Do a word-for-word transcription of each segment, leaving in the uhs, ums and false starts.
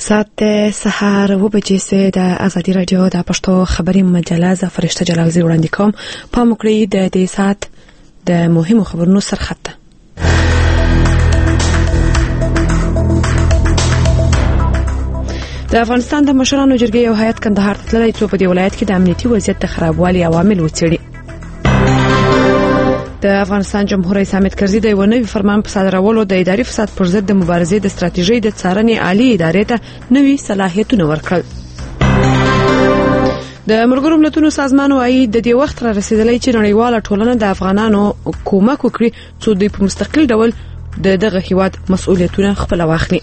ساعت سهار و بجې سوې د ازادي راډیو د پښتو خبري مجله ز فرشته جلالزی وړاندې کوم. پام وکړئ د دې ساعت د مهمو خبرونو سرخط. د افغانستان د مشرانو جرګې یو هیئت کندهار ته تللی څو په دې ولایت کې د امنیتي وضعیت د خرابوالي عوامل وڅېړي. د افغانستان جمهور رئیس حامد کرزي د یو نوي فرمان په صادرولو د اداري فساد پر ضد د مبارزې د ستراتیژۍ د څارنې عالی ادارې ته نوي صلاحیتونه ورکړل. د ملګرو ملتونو سازمان وايي د دې وخت را رسیدلی چې نړیواله ټولنه د افغانانو کومک وکړي څو دوی په مستقل ډول د دغه هیواد مسؤلیتونه خپل واخلي.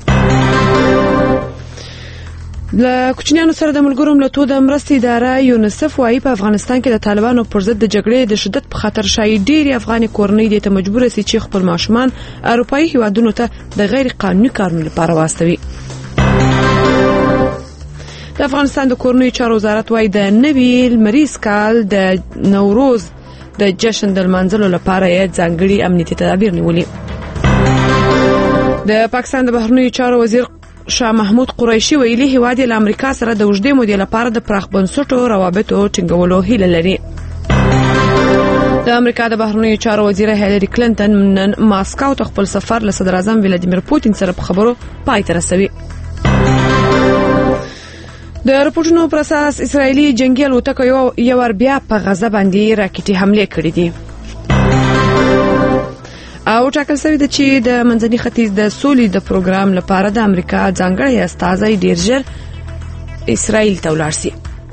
له کوچنیانو سره د ملګرو ملتونو د مرستې اداره یونیسف وايي په افغانستان کې د طالبانو پر ضد د جګړې د شدت په خاطر شایي ډېری افغاني کورنۍ د ته مجبور سي چې خپل ماشومان اروپایي هیوادونو ته د غیر قانوني کارونو لپاره واستوي. د افغانستان د کورنۍ چارو وزارت وايي د نوي لمریز کال د نوروز د جشن د لمانځلو لپاره یې ځانګړي امنیتي تدابیر نیولي. د پاکستان د بهرنیو چارو وزیر شاه محمود قریشي ویلي هیواد له امریکا سره د اوږدې مودې لپاره د پراخ بنسټو روابطو ټینګولو هیله لري. د امریکا د بهرنیو چارو وزیر هیلری کلینټن نن ماسکو ته خپل سفر له صدر اعظم ولادیمیر پوتین سره په خبرو پای ته رسوي. د رپورټونو پر اساس اسرایلی جنگي الوتکو یو یو بیا په غزه باندې راکټي حمله کړې دي او ټاکل شوی دی چې د منځني ختیځ د سولې د پروګرام لپاره د امریکا ځانګړی استازی ډیر ژر اسرائیل ته ولاړ شي.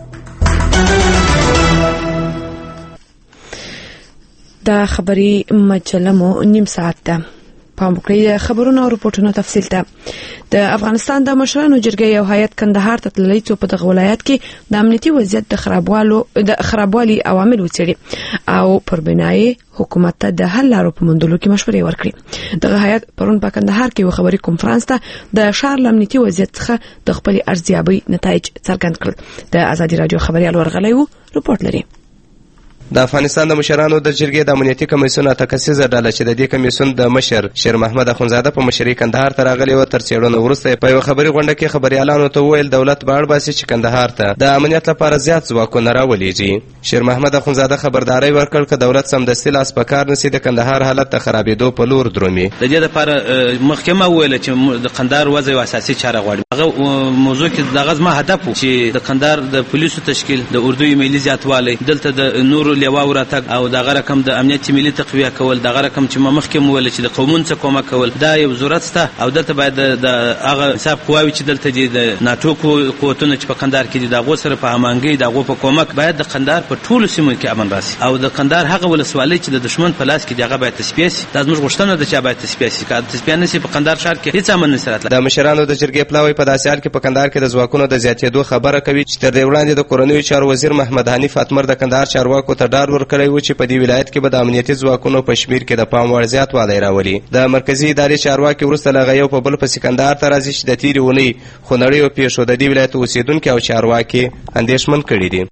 دا خبري مجله مو نیم ساعت ده. پام وکړئ خبرونه او رپورټونو تفصیل ته. د افغانستان د مشرانو جرګې یو هیئت کندهار ته تللی څو په دغه ولایت کې د امنیتي وضعیت د خرابوالو د خرابوالي عوامل وڅېړي او پر بنای حکومت ته د حل لارو په موندلو کې مشورې ورکړي. دغه هیئت پرون په کندهار کې یو خبري کنفرانس ته د ښار له امنیتي وضعیت څخه د خپلې ارزیابۍ نتایج څرګند کړل. د ازادي راډیو خبريال ورغلی وو رپورټ لري. د افغانستان د مشرانو د جرګې د امنیتي کمیسیون تکسیزه ډله چې د دې کمیسیون د مشر شیر محمد اخونزاده په مشرۍ کندهار ته راغلی و تر څېړنو وروسته په یو خبري غونډه کې خبريالانو ته وویل دولت به اړ باسي چې کندهار ته د امنیت لپاره زیات ځواکونه راولېږي. شیر محمد اخونزاده خبرداري ورکړ چې دولت سمدستي لاس په کار نشي د کندهار حالت ته خرابېدو په لور درومي. د دې لپاره محکمه ویل چې د کندهار وضع او اساسي چاره غواړي. هغه موضوع کې دغه ځما هدف و چې د کندهار د پولیسو تشکیل د اردو ملي زیاتوالی دلته د نور لیوا وراتګ او دغه رقم د امنیت ملي تقویه کول دغه رقم چې مخکې ویل چې د قومونو څخه کومک کول دا یو ضرورت سته او دلته باید د هغه حساب قواوي چې دلته د ناتو قوتونه چې په کندهار کې دي دغه سره په همانګي دغه په کومک باید د کندهار په ټولو سیمو کې امن راسي او د کندهار هغه ولسوالۍ چې د دشمن په لاس کې دغه باید تسپیه شي. دا زموږ غوښتنه ده چې باید تسپیه شي. که تسپیه نشي په کندهار ښار کې هیڅ امن نشي راتلی. د مشرانو د جرګې پلاوی په داسې حال کې په کندهار کې د ځواکونو د زیاتېدو خبره کوي چې تر دې وړاندې د کورنیو چارو وزیر محمد حنیف اتمر د کندهار چارواکو ته ډاډ ورکړی و چې په دې ولایت کې به د امنیتي ځواکونو په شمیر کې د پام وړ زیاتوالی راولي. د مرکزي ادارې چارواکي وروسته له هغه یو په بل پسې کندهار ته راځي چې د تېرې اونۍ خونړیو پیښو د دې ولایت اوسېدونکي او چارواکي اندېښمن کړي دي.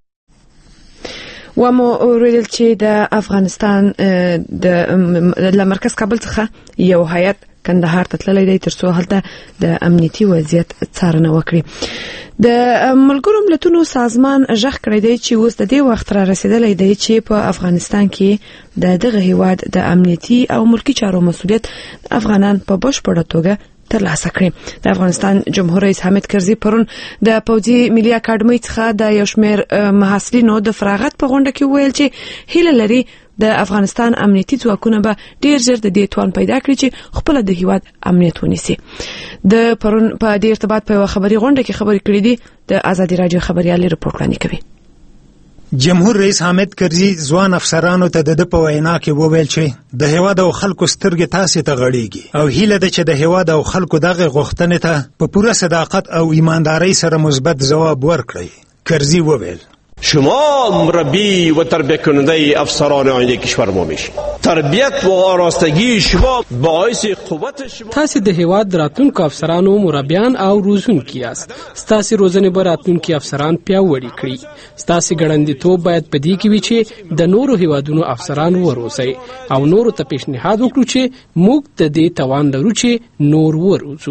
ومو ویل چې د افغانستان د مرکز کابل څخه یو هیئت کندهار ته تللی دی ترڅو هلته د امنیتي وضعیت څارنه وکړي. د ملګرو ملتونو سازمان ژغ کړی دی چې اوس د دې وخت را رسیدلی دی چې په افغانستان کې د دغه هیواد د امنیتي او ملکی چارو مسؤلیت افغانان په بشپړه توګه ترلاسه کړي. د افغانستان جمهور رئیس حامد کرزي پرون د پوځي ملي اکاډمۍ څخه د یو شمېر محصلینو د فراغت په غونډه کې ویل چې هیله لري د افغانستان امنیتي ځواکونه به ډیر ژر د دې توان پیدا کړي چې خپل د هیواد امنیت ونیسي. د پرون په دې ارتباط په یو خبري غونډه کې خبرې کړې دي. د ازادي راډیو خبريالي رپورټ وړاندې کوي. جمهور رئیس حامد کرزي ځوان افسرانو ته د په وینا کې وویل چې د هیواد او خلکو سترګې تاسې ته غړېږي او هیله ده چې د هیواد او خلکو دغه غوښتنې ته په پوره صداقت او ایماندارۍ سره مثبت ځواب ورکړي. کرزي وویل شما مربی و تربیت کننده افسران آینده کشور ما میشید. تربیت و آراستگی شما باعث قوت شما. تاسو د هیواد راتلونکو افسرانو مربیان او روزونکي یاست. تاسو روزنه به راتلونکي افسران پیاوړي کړي. تاسو ګړندیتوب باید پدې کې وي چې د نورو هیوادونو افسران وروسي او نورو ته پیشنهاد وکړو چې موږ د دې توان لرو چې نور وروزو.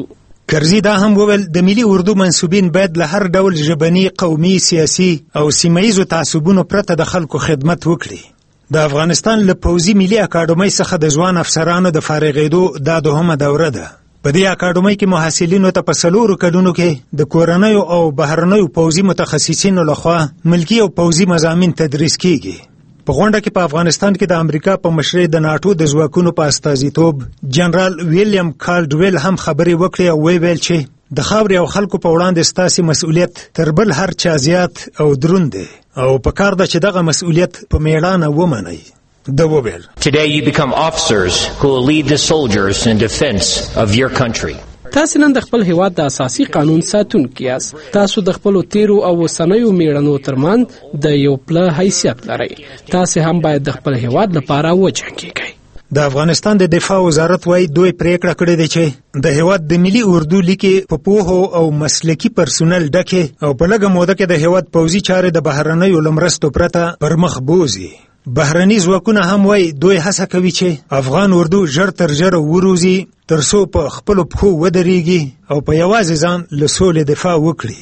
کرزي دا هم وویل د ملي اردو منسوبین باید له هر ډول ژبني، قومي، سیاسي او سیمهیزو تعصبونو پرته د خلکو خدمت وکړي. د افغانستان له پوځي ملي اکاډمۍ څخه د ځوان افسرانو د فارغېدو دا دوهمه دوره ده. په دې اکاډمۍ کې محصلینو ته په څلورو کلونو کې د کورنیو او بهرنیو پوځي متخصصینو لخوا ملکي او پوځي مضامین تدریس کیږي. په غونډه کې په افغانستان کې د امریکا په مشرۍ د ناټو د ځواکونو په استازیتوب جنرال ویلیام کالډویل هم خبرې وکړې او ویل چې د خاورې او خلکو په وړاندې ستاسې مسؤلیت تر بل هر چا زیات او دروند دی او په کار ده چې دغه مسؤلیت په میړانه ومنئ. ده وویل Today you become officers who will lead the soldiers in defense of your country. تاسو نن د خپل هیواد د اساسي قانون ساتونکي یاست. تاسو د خپل تیرو او وسنیو میړنو ترمنځ د یو پله حیثیت لرئ. تاسو هم باید د خپل هیواد لپاره وجنګیږئ. د افغانستان د دفاع وزارت وايي دوی پریکړه کړې ده چې د هیواد د ملي اردو لیکي په پوهو او مسلکي پرسونل ډکه او په لږه موده کې د هیواد پوځي چارې د بهرنیو لمرستو پرته پر مخ بوزي. بهرني ځواکونه هم وايي دوی هڅه کوي چې افغان اردو ژر تر ژره وروزي ترڅو په خپلو پښو ودرېږي او په یوازې ځان له سولې دفاع وکړي.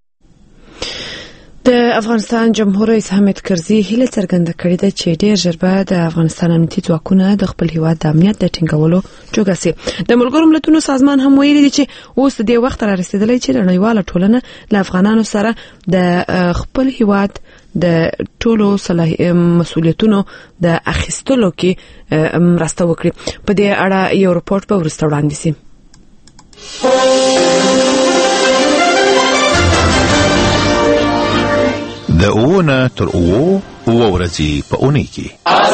د افغانستان جمهور رئیس حامد کرزي هیله څرګنده کړې ده چې ډېر ژر به د افغانستان امنیتي ځواکونه د خپل هیواد د امنیت د ټینګولو جوګه سي. د ملګرو ملتونو سازمان هم ویلي دی چې اوس د دې وخت را رسیدلی چې نړیواله ټولنه له افغانانو سره د خپل هیواد د ټولو مسؤلیتونو د اخیستلو کې مرسته وکړي. په دې اړه یو رپورټ به وروسته وړاندې سي. د اوونه تر اوو اوه ورځې په اونۍ کې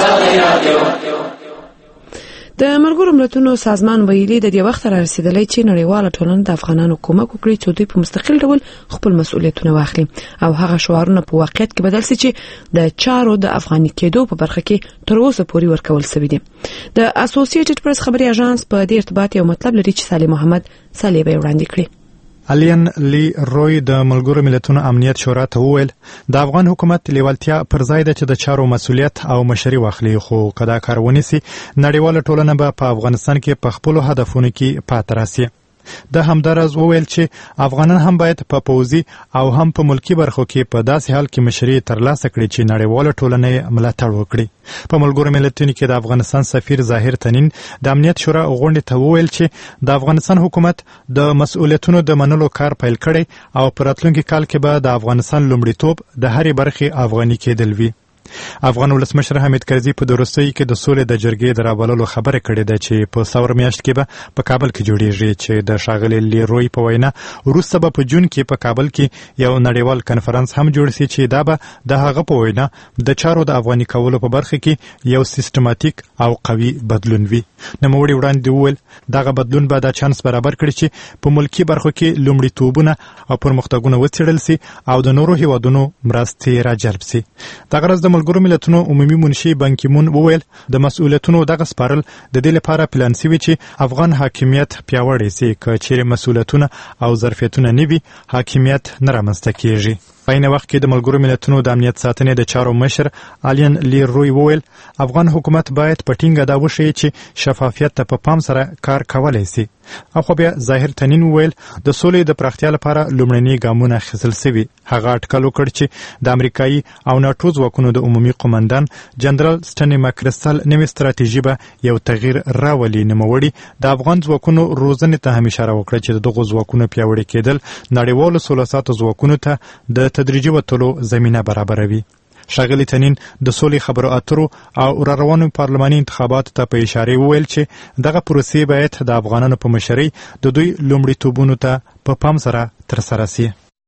د ملګرو ملتونو سازمان ویلي د دې وخت را رسیدلی چې نړیواله ټولنه د افغانانو کومک وکړي چې دوی په مستقل ډول خپل مسؤلیتونه واخلي او هغه شعارونه په واقعیت کې بدل شي چې د چارو د افغاني کېدو په برخه کې تر اوسه پورې ورکول شوی دي. د اسوسییټډ پریس خبري اژانس په دې ارتباط یو مطلب لري چې صالح محمد صالح به وړاندې کړي. الین لی روی د ملګرو ملتونو امنیت شورا ته وویل د افغان حکومت لیوالتیا پر ځای ده چې د چارو مسؤلیت او مشري واخلي، خو کدا کار ونیسي نړیواله ټولنه به په افغانستان کې په خپلو هدفونو کې پاتې راسي. د همدارز وویل چې افغانان هم باید په پوځي او هم په ملکی برخو کې په داسې حال کې مشري ترلاسه کړي چې نړیواله ټولنه یې ملاتړ وکړي. په ملګرو ملتونو کې د افغانستان سفیر ظاهر تنین د امنیت شورا غونډې ته وویل چې د افغانستان حکومت د مسؤلیتونو د منلو کار پیل کړي او په راتلونکي کال کې به د افغانستان لومړیتوب د هرې برخې افغاني کېدل وي. افغان ولسمشر حامد کرزي په دوروستۍ کې د سولې د جرګې د رابللو خبره کړې ده چې په ثور میاشت کې به په کابل کې جوړیږي چې د ښاغلي لیروی په وینا وروسته به په جون کې په کابل کې یو نړیوال کنفرانس هم جوړ شي چې دا به د هغه په وینا د چارو د افغاني کولو په برخه کې یو سیستماتیک او قوي بدلون وي. نوموړي وړاندې وویل دغه بدلون به دا چانس برابر کړي چې په ملکی برخو کې لومړیتوبونه او پرمختګونه وڅېړل سي او د نورو هیوادونو مرستې راجلب سي. دغه ورځ د ملګرو ملتونو عمومي منشي بان کی مون وویل د مسؤلیتونو دغه سپارل د دې لپاره پلان شوی چې افغان حاکمیت پیاوړی سي، که چیرې مسؤلیتونه او ظرفیتونه نه وي حاکمیت نه رامنځته کیږي. په عین وخت کې د ملګرو ملتونو د امنیت ساتنې د چارو مشر الین لیروی وویل افغان حکومت باید په ټینګه دا وښیي چې شفافیت ته په پام سره کار کولی سي. او خو بیا ظاهر تنین وویل د سولې د پراختیا لپاره لومړني ګامونه اخیستل سوي. هغه اټکل وکړ چې د امریکایي او ناټو ځواکونو د عمومي قومندان جنرال سټنی ماکرستل نوې ستراتیژي به یو تغییر راولي. نوموړي د افغان ځواکونو روزنې ته هم اشاره وکړه چې دغه ځواکونه پیاوړي کېدل نړیوالو سوله ساتو ځواکونو ته د تدریجي وتلو زمینه برابروي. ښاغلي تنین د سولې خبرو اترو او را روانو پارلماني انتخاباتو ته په اشاره وویل چې دغه پروسې باید د افغانانو په مشرۍ د دوی لومړیتوبونو ته په پام سره ترسره سي.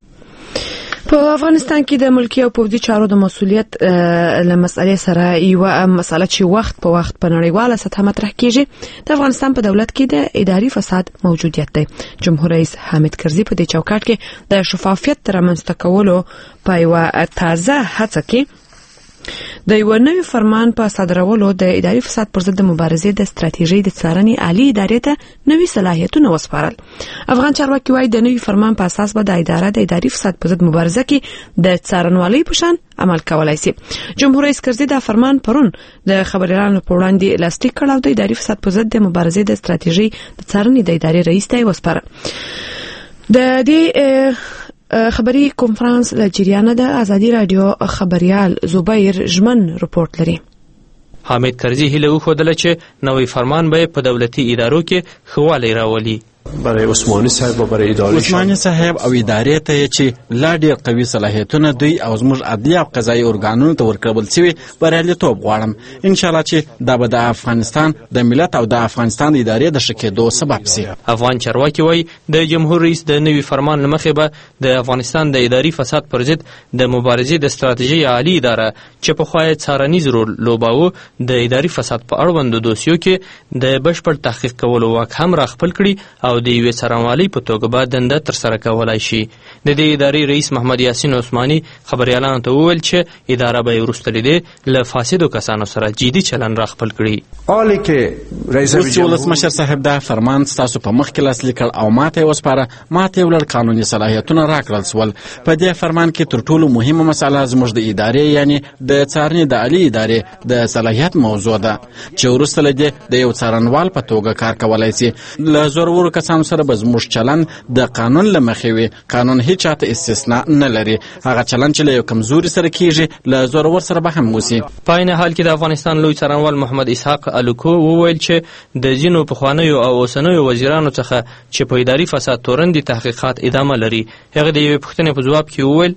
په افغانستان کې د ملکی او پوځي چارو د مسؤلیت له مسئلې سره یو مسله چې وخت په وخت په نړیواله سطح مطرح کیږي د افغانستان په دولت کې د اداري فساد موجودیت دی. جمهور رئیس حامد کرزي په دې چوکاټ کې د شفافیت رامنځته کولو په یو تازه هڅه کې د یو نوي فرمان په صادرولو د اداري فساد پر ضد د مبارزې د ستراتیژۍ د څارنې عالی ادارې ته نوي صلاحیتونه وسپارل. افغان چارواکي وايي د نوي فرمان په اساس به د اداره د اداري فساد پر ضد مبارزه کې د څارنوالۍ په شان عمل کولای شي. جمهور رئیس کرزي دا فرمان پرون د خبريالانو په وړاندې لاسلیک کړ او د اداري فساد پر ضد د مبارزې د ستراتیژۍ د څارنې د ادارې رئیس ته وسپارل. د دې خبري کنفرانس له جریانه د ازادي رادیو خبريال زبیر ژمن رپورت لري. حامد کرزي هیله وښودله چې نوې فرمان به په دولتي ادارو کې ښهوالی راولي. برای عثماني صاحب او برای ادارې عثماني صاحب او ادارې ته چې لا ډېر قوي صلاحیتونه دوی او زموږ عدلي او قضایي ارګانونو ته ورکړل شوي بریالیتوب غواړم. ان شاء الله چې دا به د افغانستان د ملت او د افغانستان د ادارې د ښه کېدو سبب شي. افغان چارواکي وایي د جمهور رئیس د نوي فرمان له مخې به د افغانستان د اداري فساد پر ضد د مبارزې د ستراتیژۍ عالي اداره چې پخوا یې څارنیز رول لوباوه د اداري فساد په اړوندو دوسیو کې د بشپړ تحقیق کولو واک هم راخپل کړي او د یوې څارنوالۍ په توګه به دنده ترسره کولای شي. د دې ادارې رئیس محمد یاسین عثماني خبريالانو ته وویل چې اداره به وروسته لیدې له فاسدو کسانو سره جدي چلن راخپل کړي. حالې کې رئیس ولسمشر صاحب دا فرمان ستاسو په مخ کې لاسلیک کړ او ماته یې وسپاره، ماته یې ولړ قانوني صلاحیتونه راکړل سول. په دې فرمان کې تر ټولو مهمه مسله زموږ د ادارې یعنی د څارنې د عالی ادارې د صلاحیت موضوع ده چې وروسته له دې د یو څارنوال په توګه کار کولای شي. له زورورو کسانو سره به زموږ چلن د قانون له مخې وي. قانون هیڅ چاته استثناء نه لري. هغه چلن چې له یو کمزوري سره کیږي له زورور سره به هم وسی. په عین حال کې د افغانستان لوی څارنوال محمد اسحاق الوکو وویل چې د ځینو پخوانیو او اوسنیو وزیرانو څخه چې په اداري فساد تورن دي تحقیقات ادامه لري. هغه د یوې پوښتنې په ځواب کې وویل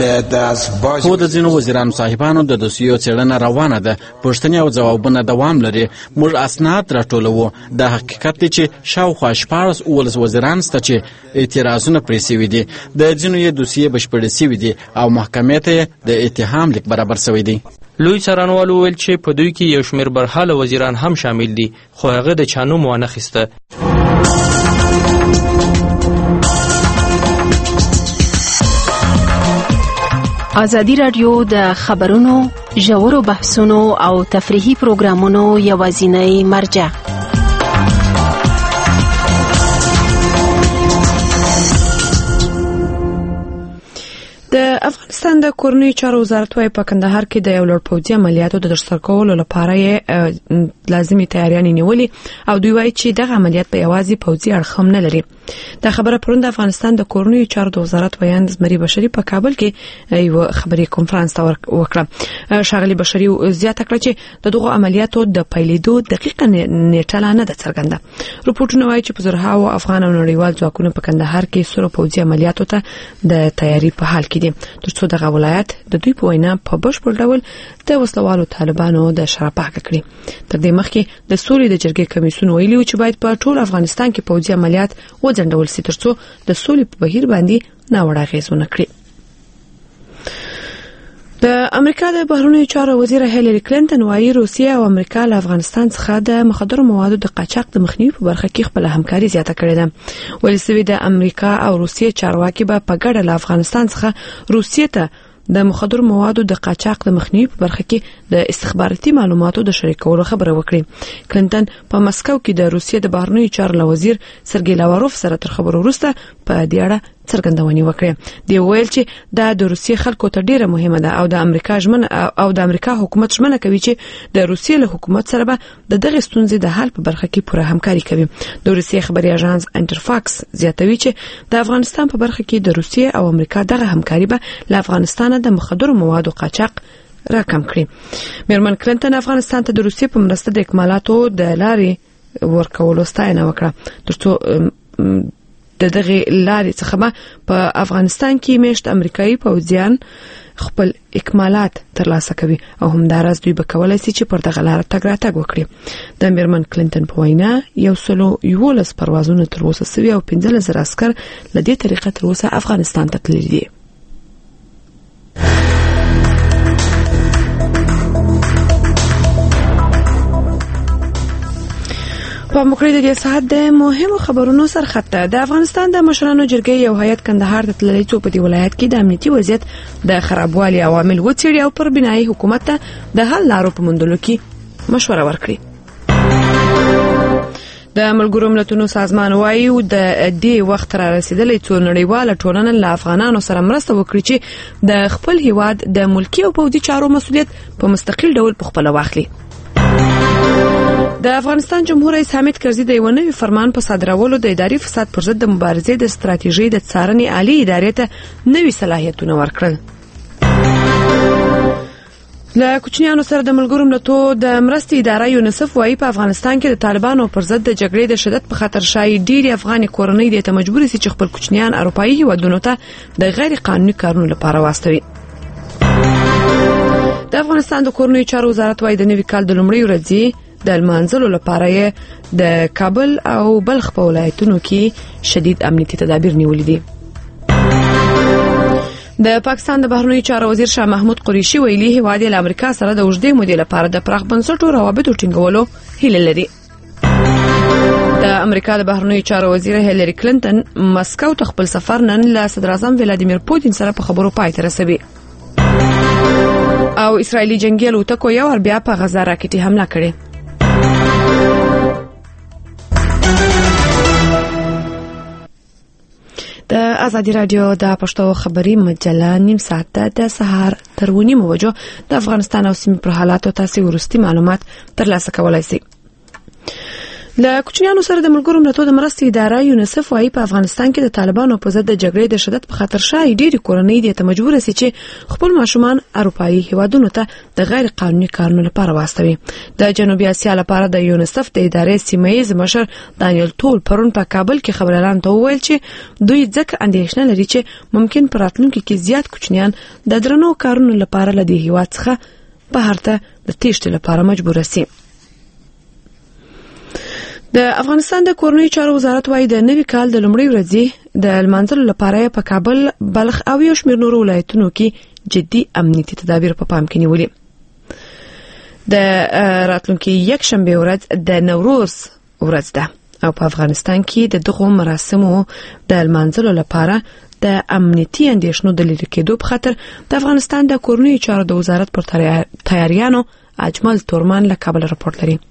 خو د ځینو وزیرانو صاحبانو د دوسیو څېړنه روانه ده. پوښتنې او ځوابونه دوام لري. موږ اسناد راټولوو. د حقیقت دی چې شاوخوا شپاړس اوولس وزیران شته چې اعتراضونه پرې شوي دي. د ځینو یې دوسیې بشپړې شوي دي او محکمې ته د اتهام لیک برابر شوی دی. لوی څارنوال وویل چې په دوی کې یو شمېر برحاله وزیران هم شامل دي خو هغه د چا نوم وانخیسته. ازادي راډیو د خبرونو ژورو بحثونو او تفریحي پروګرامونو یوازینۍ مرجع. د افغانستان د کورنیو چارو وزارت وايي په کندهار کې د یو لوړ پوځي عملیاتو د ترسره کولو لپاره یې لازمي تیاریانې نیولې او دوی وايي چې دغه عملیات په یوازې پوځي اړخ هم نه لري. دا خبره پرون د افغانستان د کورنیو چارو د وزارت ویان زمري بشري په کابل کې یو خبري کنفرانس ته وکړه. شاغلي بشري زیاته کړه چې دغه عملیاتو د پیلېدو دقیقه نیټه نه ده څرګنده. رپورټونه وايي چې په زرهاو افغان او نړیوال ځواکونه په کندهار کې سره پوځي عملیاتو ته د تیاری په حال کې دي ترڅو دغه ولایت د دوی په وینا په بشپړ ډول د وسلوالو طالبانو د شرپاک کړي. تر دې مخکې د سولې د جرګې کمیسیون ویلي چې باید په ټول افغانستان کې پوځي عملیات وځنډول شي ترڅو د سولې په بهیر باندې ناوړه اغېز ونه کړي. د امریکا د بهرنیو چارو وزیر هیلری کلینټن وايي روسیه او امریکا له افغانستان څخه د مخدرو موادو د قاچاق د مخنیوي په برخه کې خپل همکاري زیاته کړې ده. ویل شوی د امریکا او روسیې چارواکي به په ګډه له افغانستان څخه روسیې ته د مخدرو موادو د قاچاق د مخنیوي په برخه کې د استخباراتي معلوماتو د شریکولو خبره وکړي. کلینټن په مسکو کې د روسیې د بهرنیو چارو وزیر سرګی لاواروف سره تر خبرو وروسته په دې اړه څرګندونې وکړه. دی ویل چې دا د روسیې خلکو ته ډیره مهمه ده او د امریکا ژمنه او د امریکا حکومت ژمنه کوي چې د روسیې له حکومت سره به د دغه ستونزې د حل په برخه کې پوره همکاري کوي. د روسیې خبري اژانس انټرفاکس زیاتوي چې د افغانستان په برخه کې د روسیې او امریکا دغه همکاري به له افغانستان د مخدرو موادو قاچاق راکم کړي. میرمن کلینټن افغانستان ته د روسیې په مرسته د اکمالاتو د لارې ورکولو ستاینه وکړه ترڅو د دغه لارې څخه په افغانستان کې میشت امریکایي پوځیان خپل اکمالات ترلاسه کوي او همدارس دوی به کولای شي چې پر دغه لار تګ راتګ وکړي. د میرمن کلینټن په وینا یو سلو یولس پروازونه تر اوسه سوي او پنځه زره عسكر له دې طریقې تر اوسه افغانستان ته تللي دي. په مکړې د دې ساعت د مهمو خبرونو سرخطه د افغانستان د مشرانو جرګې یو هیئت کندهار ته تللی څو په دې ولایت کې د امنیتي وضعیت د خرابوالي عوامل وڅېړي او پر بنایي حکومت ته د حل لارو په موندلو کې مشوره ورکړي. د ملګرو ملتونو سازمان وایي د دې وخت را رسیدلی څو نړیواله ټولنه له افغانانو سره مرسته وکړي چې د خپل هیواد د ملکي او پوځي چارو مسؤلیت په مستقل ډول په خپله واخلي. د افغانستان جمهور رئیس حامد کرزي د یو نوي فرمان په صادرولو د اداري فساد پر ضد د مبارزې د ستراتیژۍ د څارنې عالي ادارې ته نوي صلاحیتونه ورکړل. له کوچنیانو سره د ملګرو ملتونو د مرستې اداره یونیسف وایي په افغانستان کې د طالبانو پر ضد د جګړې د شدت په خطر شایي ډېرې افغاني کورنۍ دې ته مجبورې سي چې خپل کوچنیان اروپایي هیوادونو ته د غیر قانوني کارونو لپاره واستوي. د افغانستان د کورنیو چارو وزارت وایي د نوي کال د لومړۍ ورځې د لمانځلو لپاره یې د کابل او بلخ په ولایتونو کې شدید امنیتي تدابیر نیولي دي. د پاکستان د بهرنیو چارو وزیر شاه محمود قریشي ویلي هیواد له امریکا سره د اوږدې مودې لپاره د پراخ بنسټو روابطو ټینګولو هیله لري. د امریکا د بهرنیو چارو وزیر هیلری کلینټن مسکو ته خپل سفر نن له صدر اعظم ولادیمیر پوتین سره په خبرو پای ته رسوي. او اسرایلی جنگي الوتکو یو ور بیا په غزا راکټي حمله کړې. د ازادي رادیو د پښتو خبري مجله نیم ساعت د سهار تر ونیمو بجو د افغانستان او سیمې پر حالاتو تاسو ورستي معلومات ترلاسه کولای شئ. له کوچنیانو سره د ملګرو ملتونو د مرستې اداره یونیسف وايي په افغانستان کې د طالبانو په ضد د جګړې د شدت په خطر شایي ډېری کورنۍ دې ته مجبور سي چې خپل ماشومان اروپایي هیوادونو ته د غیر قانوني کارونو لپاره واستوي. د جنوبي اسیا لپاره د یونیسف د ادارې سیمه‌یز مشر دانیل تول پرون په کابل کې خبريالانو ته وویل چې دوی ځکه اندېښنه لري چې ممکن په راتلونکي کې زیات کوچنیان د درنو کارونو لپاره له دې هیواد څخه بهر ته د تېښتې لپاره مجبور سي. د افغانستان د کورنیو چارو وزارت وايي د نوي کال د لومړۍ ورځې د لمانځلو لپاره په کابل، بلخ او یو شمېر نورو ولایتونو کې جدي امنیتي تدابیر په پام کې نیولي. د راتلونکي یک شنبه ورځ د نوروز ورځ ده او په افغانستان کې د دغو مراسمو د لمانځلو لپاره د امنیتي اندېښنو د لرې کېدو په خاطر د افغانستان د کورنیو چارو د وزارت پر تیاریانو اجمل تورمان له کابل راپورټ لري.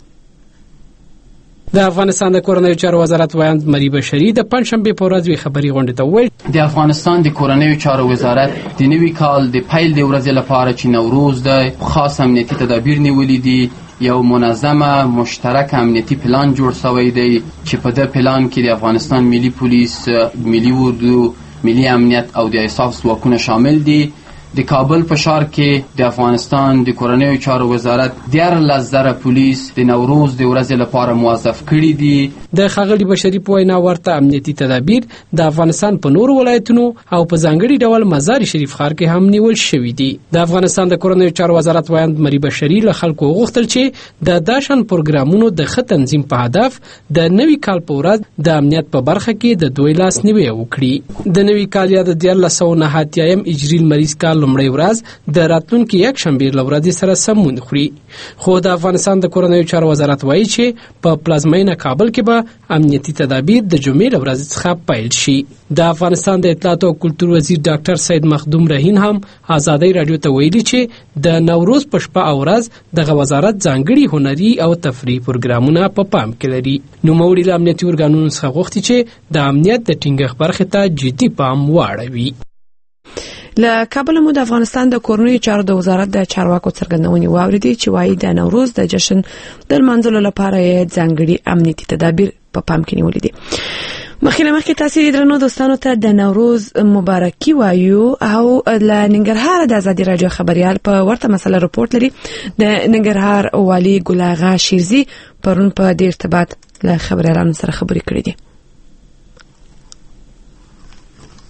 د افغانستان د کورنیو چارو وزارت وایند مری بشری د پنځشنبه په ورځ وی خبري غونډه ته وویل د افغانستان د کورنیو چارو وزارت د نوي کال د پیل د ورځې لپاره چې نوروز د خاص امنیتي تدابیر نیولې دي یو منظمه مشترک امنیتي پلان جوړ شوی دی چې په دې پلان کې د افغانستان ملي پولیس، ملي اردو، ملي امنیت او د ایساف ځواکونه شامل دي. د کابل په ښار کې د افغانستان د کورنیو چارو وزارت دیارلس زره پولیس د نوروز د ورځې لپاره موظف کړي دي. د ښاغلي بشري په وینا ورته امنیتي تدابیر د افغانستان په نورو ولایتونو او په ځانګړي ډول مزار شریف ښار کې هم نیول شوي دي. د افغانستان د کورنیو چارو وزارت وایند مری بشري له خلکو غوښتل چې د داشن پروګرامونو د ښه تنظیم په هدف د نوي کال په ورځ د امنیت په برخه کې د دوی لاس نیوی وکړي. د نوي کال یا د دیارلس سوه نهه اتیایم هجري لمریز کال لومړۍ ورځ د راتلونکي یک شنبه له ورځې سره سمون خوري. خو د افغانستان د کورنیو چارو وزارت وایي چې په پلازمینه کابل کې به امنیتي تدابیر د جمعې له ورځې څخه پیل شي. د افغانستان د اطلاعات او کلتور وزیر ډاکټر سید مخدوم رهین هم آزادۍ رادیو ته ویلي چې د نوروز په شپه او ورځ دغه وزارت ځانګړي هنري او تفریحي پروګرامونه په پام کې لري. نوموړي له امنیتي ارګانونو څخه غوښتي چې د امنیت د ټینګښت برخې ته جدي پام واړوي. له کابل مو د افغانستان د کورنیو چارو د وزارت د چارواکو څرګندونې واوریدي چې وایي د نوروز د جشن د لمانځلو لپاره یې ځانګړي امنیتي تدابیر په پام کې نیولي دي. مخکې مخکې تاسو درنو دوستانو ته د نوروز مبارکي وایو او له ننګرهار د ازادي رادیو خبريال په ورته مسله رپورټ لري. د ننګرهار والي ګل اغا شیرزي پرون په دې ارتباط له خبريالانو سره خبرې کړې دي.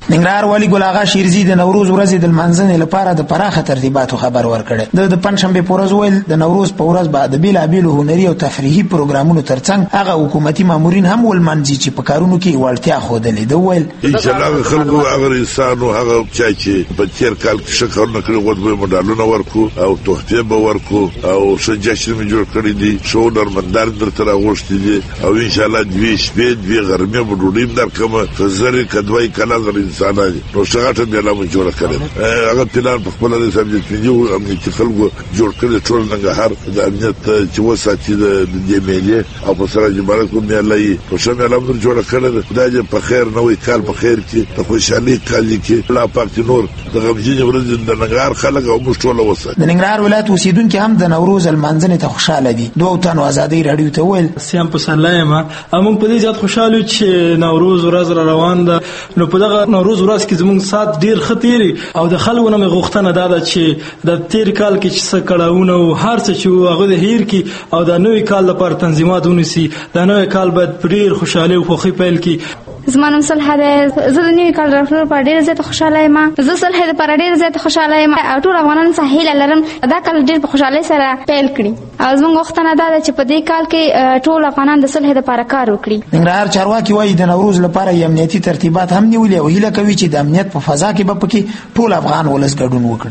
ننګرهار والي ګل اغا شیرزي د نوروز ورځې د لمانځنې لپاره د پراخه ترتیباتو خبر ورکړی. د پنځشنبه په ورځ ویل د نوروز په ورځ به د بیلابیلو هنري او تفریحي پروګرامونو ترڅنګ هغه حکومتي مامورین هم ولمانځي چې په کارونو کې وړتیا ښودلې. ده ویل ان شاء الله خلکو هغه انسان او هغه چا چې په تیر کال کې ښه کارونه کړي غوډ به مډالونه ورکو او تحفې به ورکو او ښه جشن مې جوړ کړی دي، ښه نرمندار درته راغوښتي دي او ان شاء الله دوی شپې دوی غرمې به ډوډۍ درکومه که زرې که دوی کاله زر انسانان دي نو ښه غټه میله مو جوړه کړې. هغه پلان په خپله رئیس امنیتي امنیتي خلکو جوړ کړی ټول ننګرهار د امنیت چې وساتي د دې میلې او په سراج مبارک میله یې په ښه میله مو جوړه کړې ده. خدای دې په خیر نوی کال په خیر کې د خوشحالۍ کال کې الله پاک دې نور د غمجنې ورځې د ننګرهار خلک او موږ ټول وساتي. د ننګرهار ولایت اوسیدونکي هم د نوروز لمانځنې ته خوشاله دي. دوه تنو ازادۍ راډیو ته ویل سیام پسنده یم موږ په دې ځات خوشاله چې نوروز ورځ را روان ده. نو په دغه نوروز ورځ کې زموږ سات ډیر ختيري او د خلکو نه غوښتنه ده چې د تیر کال کې څه کړهونه او هر څه چې هغه د هیر کې او د نوې کال لپاره تنظیمات ونیسي. د نوې کال باید ډیر خوشاله او خوښي پیل کی. زما نوم صالحه ده. زه د نوې کال راتلو په ډیر زیات خوشاله یم. زه صالحه د پر ډیر زیات خوشاله یم او ټول افغانان سهیل لرم دا کال ډیر په خوشاله سره پیل کړي او زموږ وختونه دا چې په دې کال کې ټول افغانان د صلح لپاره کار وکړي. ننګرهار چارواکي وایي د نوروز لپاره امنیتي ترتیبات هم نیولې او هیله کوي چې د امنیت په فضا کې به پکې ټول افغان ولس ګډون وکړي.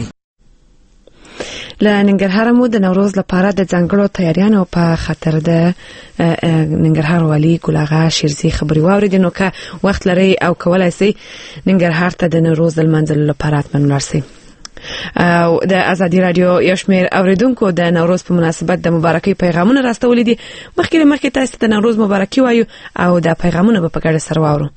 له ننګرهار مو د نوروز لپاره د ځانګړو تیاریانو په خاطر د ننګرهار والي ګل اغا شیرزي خبري واورید. نو که وخت لري او کولای شئ ننګرهار ته د نوروز د لمانځلو لپاره اتمن ورسئ. او د ازادي رادیو یو شمېر اوریدونکو د نوروز په مناسبت د مبارکۍ پیغامونه راستولي دي. مخکې مخکې تاسو ته د نوروز مبارکي وایو او د پیغامونه به په ګډه سره واورو.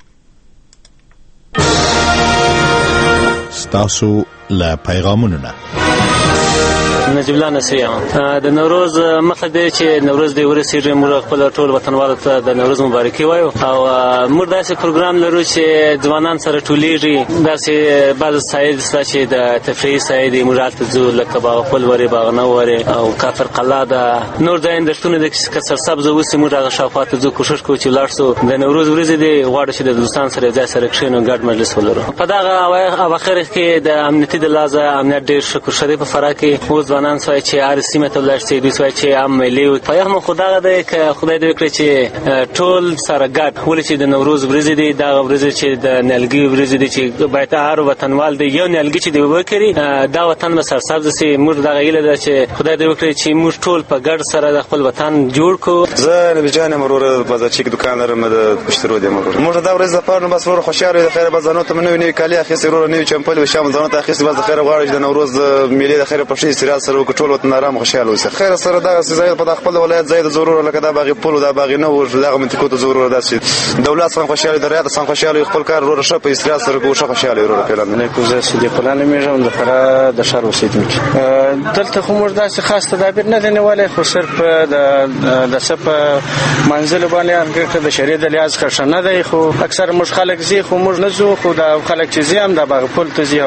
ستاسو له پیغامونو نه نجیب الله نصری د نوروز مخه دی چې نوروز دی ورسېږي موږ خپل ټول وطنوالو ته د نوروز مبارکي وایو او موږ داسې پروګرام لرو چې ځوانان سره ټولیږي. داسې بعض سایل ستا چې د تفریحي سایل دی موږ هلته ځو لکه باغپل ورې باغنه ورې او کافر قلعه ده نور ځای اندښتونه دي که سرسبزه اوسي موږ هغه شاوخوا ته ځو کوښښ کوو چې ولاړ شو. د نوروز ورځې دی غواړو چې د دوستان سره ځای سره کښېنو ګډ مجلس ولرو. په دغه اواخر کې د امنیتي د لحاظه امنیت ډېر شکر شدی په فراه کې اوس ځوانان سوای چې هر سیمه ته ولاړ شي دوی سوای چې هم ملي په یغه خدای دې که خدای دې وکړي چې ټول سره ګډ ولې چې د نوروز ورځ دی دا ورځ چې د نلګي ورځ دی چې باید هر وطنوال دی یو نلګي چې دی وکړي دا وطن به سرسبز شي. موږ دغه ایله ده چې خدای دې وکړي چې موږ ټول په ګډ سره د خپل وطن جوړ کو. زه نبی جان مرور بازار چې دکان لرم د پښترو دی مرور موږ دا ورځ د پاره بس ورو خوشاله د خیره بازانو ته نوې نوې کالی اخیستې ورو نوې چمپل او شام ځانو ته اخیستې بس د خیره غواړي د نوروز میلې د خیره پښې سره سره ټول وطن آرام خوشاله اوسه. خیر سره دا زید په خپل ولایت زید ضرور لکه دا باغی پول دا باغی نه ور دغه منطقو ته ضرور داسي دولت څنګه خوشاله دریا څنګه خوشاله خپل کار ور شپ اسرا سره کو شپ خوشاله ور پیلان نه کوزه سې په لانه میژم د فرا د شهر اوسیدونکو دلته خو موږ داسې خاص تدابیر نه دنیواله خو صرف د د سپ منزل باندې انګه د شریعت د لحاظ ښه نه دی خو اکثر موږ خلک زی خو موږ نه زو خو د خلک چې زی هم د باغ پول ته زی.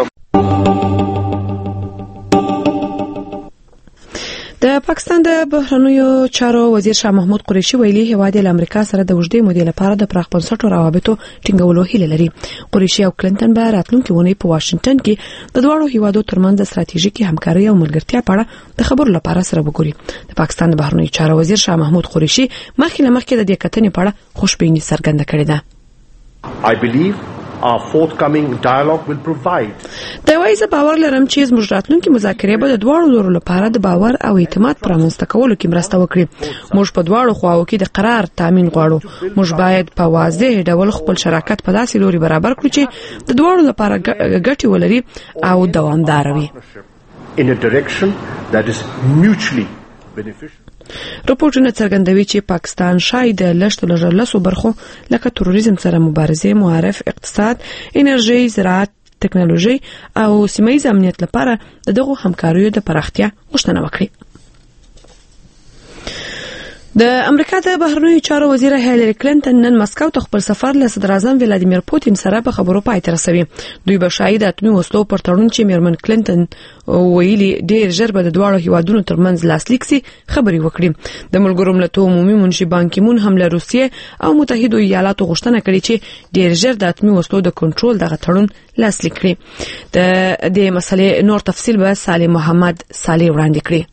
د پاکستان د بهرنیو چارو وزیر شاه محمود قریشي ویلي هیواد له امریکا سره د وجدي مودې لپاره د پراخ بنسټو روابطو ټینګولو هیله لري. قریشي او کلینټن به راتلونکي ونې په واشنگټن کې د دوه هیوادو ترمنځ د ستراتیژیکي همکارۍ او ملګرتیا په اړه د خبرو لپاره سره وګوري. د پاکستان د بهرنیو چارو وزیر شاه محمود قریشي مخکې له مخکې د دې کتنې په اړه خوشبیني څرګنده کړې ده. I believe our forthcoming dialogue will provide. دا وایي زه باور لرم چې زموږ راتلونکي مذاکرې به د دواړو لورو لپاره د باور او اعتماد پرمختګ کولو کې مرسته وکړي. موږ په دواړو خواو کې د قرار تامین غواړو. موږ باید په واضح ډول خپل شراکت په داسې لوري برابر کړو چې د دواړو لپاره ګټې ولري او دوامدار وي. In a direction that is mutually beneficial. راپورټونه څرګندوي چې پاکستان شاید د لشتو لږه برخو لکه تروریزم سره مبارزه، معارف، اقتصاد، انرژي، زراعت، ټکنالوژي او سیمه‌ییز امنیت لپاره دغه همکاریو د پراختیا غوښتنه وکړي. د امریکا د بهرنیو چارو وزیر هیلری کلینټن نن مسکو ته خپل سفر له صدر اعظم ولادیمیر پوتین سره په خبرو پای ته رسوي. دوی به شاید اتمی وسلو پر تړون چې میرمن کلینټن ویلي ډیر ژر به د دواړو هیوادونو ترمنځ لاسلیک سي خبري وکړي. د ملګرو ملتونو عمومي منشي بان کی مون هم له روسیې او متحده ایالاتو غوښتنه کړې چې ډیر ژر د اتمی وسلو د کنټرول دغه تړون لاسلیک کړي. د دې مسلې نور تفصیل به صالح محمد صالح وړاندې کړي.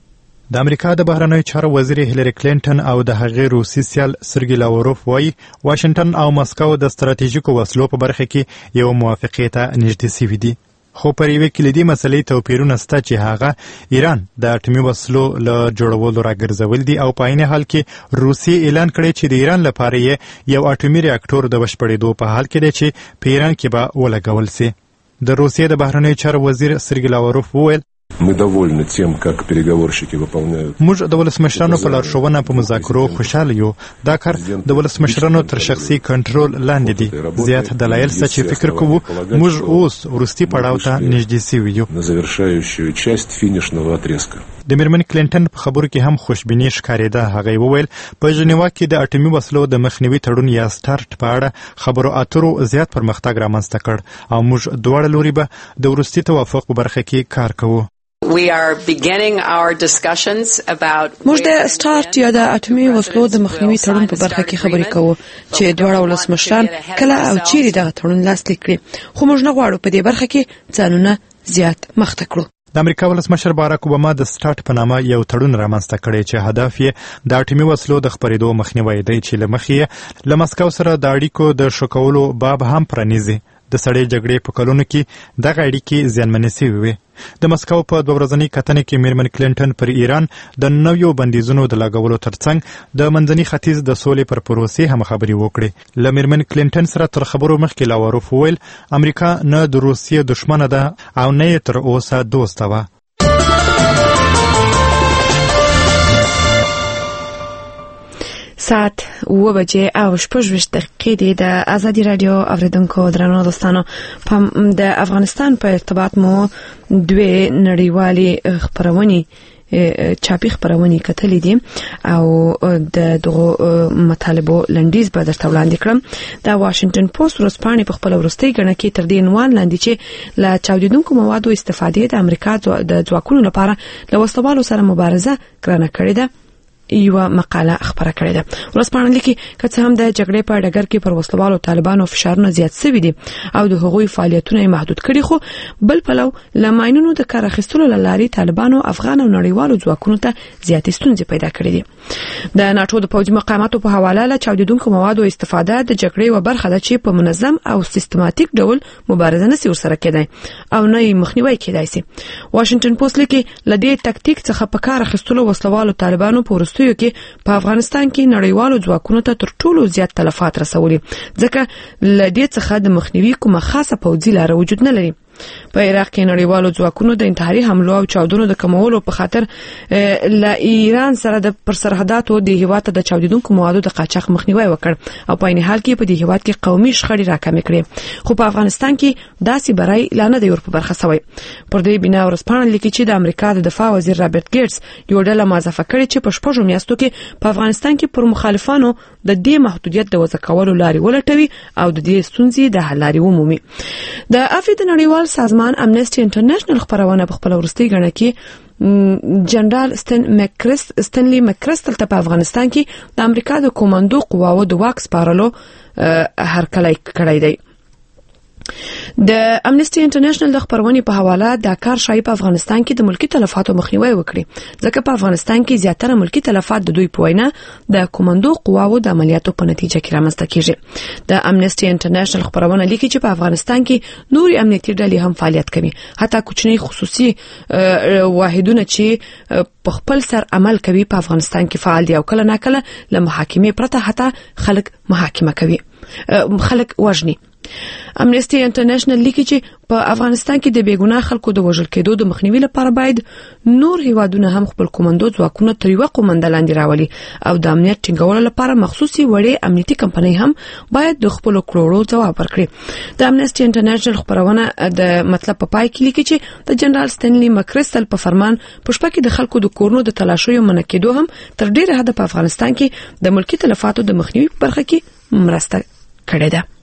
د امریکا د بهرنیو چارو وزیر هیلری کلینټن او د هغې روسي سیال سرګی لاوروف وایي واشنگټن او مسکو د ستراتیژیکو وسلو په برخه کې یو موافقې ته نږدې شوي دي. خو پر یوې کلیدي مسلې توپیرونه شته چې هغه ایران د اټومي وسلو له جوړولو راګرځول دي او په عین حال کې روسیې اعلان کړی چې د ایران لپاره یې یو اټومي ریاکټور د بشپړېدو په حال کې دی چې په ایران کې به ولګول سي. د روسیې د بهرنیو چارو وزیر سرګی لاوروف وویل Мы довольны тем, как переговорщики выполняют. موږ د ولسمشرانو په لارښوونه په مذاکرو خوشاله یو. دا کار د ولسمشرانو تر شخصي کنټرول لاندې دي. زیات دلایل څه چې فکر کوو موږ اوس وروستي پړاو ته نږدې شوي یو. На завершающую часть финишного отрезка. د میرمن کلینټن په خبرو کې هم خوشبیني ښکارېده. هغه وویل په ژنیوا کې د اټومي وسلو د مخنیوي تړون یا سټارټ په اړه خبرو اترو زیات پرمختګ رامنځته کړ او موږ دواړه لوري به د وروستي توافق په برخه کې کار کوو. We are beginning our discussions about موږ د سټارټ یا د اټومي وسلو د مخنیوي تړون په برخه کې خبرې کوو چې دواړه ولسمشران کله او چیرې دغه تړون لاسلیک کړي. خو موږ نه غواړو په دې برخه کې ځانونه زیات مخته کړو. د امریکا ولسمشر باراک اوباما د سټارټ په نامه یو تړون رامنځته کړی چې هدف یې د اټومي وسلو د خپرېدو مخنیوی دی چې له مخې یې له مسکو سره د اړیکو د ښه کولو باب هم پرانیزي. د سړې جګړې په کلونو کې دغه اړیکې زیانمنې شوې وې. د مسکو په دوه ورځنۍ کتنې کې میرمن کلینټن پر ایران د نویو بندیزونو د لګولو ترڅنګ د منځني ختیځ د سولې پر پروسې هم خبرې وکړې. له میرمن کلینټن سره تر خبرو مخکې لاوروف وویل امریکا نه د روسیې دښمنه ده او نه یې تر اوسه دوسته وه. ساعت اوه بجې او شپږ ویشت دقیقې دي. د ازادي راډیو اوریدونکو درنو دوستانو د افغانستان په ارتباط مو دوه نړیوالې خبرونه چاپی خبرونه کتلې دي او د دغه مطالبو لنډیز به درته وړاندې کړم. د واشنگټن پوسټ ورځپاڼې په خپل وروستۍ ګڼه کې تر دې عنوان لاندې چې له چاودیدونکو موادو استفادې د امریکا د ځواکونو لپاره له وسلوالو سره مبارزه ګرانه کړې ده یو مقاله خبره کړې ده. ورځپاڼه لیکي که څه هم د جګړې په ډګر کې پر وسلوالو طالبانو فشارونه زیات شوي دي او د هغوی فعالیتونه محدود کړي، خو بل پلو له ماینونو د کار اخیستلو له لارې طالبانو افغان او نړیوالو ځواکونو ته زیاتې ستونزې پیدا کړې دي. د ناټو د پوځي مقاماتو په حواله له چاودیدونکو موادو استفاده د جګړې و برخه ده چې په منظم او سیستماتیک ډول مبارزه نشي ورسره کېدای او نه یې مخنیوی کېدای شي. واشنگټن پوسټ لیکي له دې تکتیک څخه په کار اخیستلو وسلوالو طالبانو په وروستیو کې په افغانستان کې نړیوالو ځواکونو ته تر ټولو زیات تلفات رسولي، ځکه له دې څخه د مخنیوي کومه خاصه پوځي لاره وجود نه لري. په عراق کې نړیوالو ځواکونو د انتحاري حملو او چاودنو د کمولو په خاطر له ایران سره د پر سرحداتو د هیواد د چاودیدونکو موادو د قاچاق مخنیوي وکړ او په عین حال کې په دې هیواد کې قومي شخړې راکمې کړې، خو په افغانستان کې داسې برای لانه د یورپ برخه سوی. پر دې بنا ورسپانل لیکي چې د امریکا د دفاع وزیر رابرټ ګیټس یو ډله مازفه کړې چې په شپږو میاشتو کې په افغانستان کې پر مخالفانو د دې محدودیت د وضع کولو لارې ولټوي او د دې ستونزې د حل لارې ومومي. د افغان نړیوال سازمان امنیسټي انټرنیشنل خبرونه په خپل ورستي غړنه کې جنرال ستن مکرست ستنلی مکرستل ته په افغانستان کې د امریکا د کوماندو قواو د واکس پارلو هرکلی کړی دی. د امنیسټي انټرنیشنل د خبرونې په حواله د کار شای په افغانستان کې د ملکی تلفاتو مخنیوي وکړي، ځکه په افغانستان کې زیاتره ملکی تلفات د دوی په وینا د کوماندو قواو د عملیاتو په نتیجه کې رامنځته کیږي. د امنیسټي انټرنیشنل خبرونه لیکي چې په افغانستان کې نوري امنیتي ډلې هم فعالیت کوي، حتی کوچني خصوصي واحدونه چې په خپل سر عمل کوي په افغانستان کې فعال دي او کله ناکله له محاکمې پرته حتی خلک محاکمه کوي، خلک وژني. امنیسټي انټرنیشنل لیکي چې په افغانستان کې د بیګناه خلکو د وژل کېدو د مخنیوي لپاره باید نور هیوادونه هم خپل کومندو ځواکونه تر یوه قومنده لاندې راولي او د امنیت ټینګولو لپاره مخصوصي وړې امنیتي کمپنۍ هم باید د خپل کړوړو ځواب ورکړي. د امنیسټي انټرنیشنل خبرونه د مطلب په پای کې لیکي چې د جنرال ستنلی مکریستل په فرمان په شپه کې د خلکو د کورونو د تلاشیو منع کېدو هم تر ډیره حده په افغانستان کې د ملکي تلفاتو د مخنیوي په برخه کې مرسته کړې ده.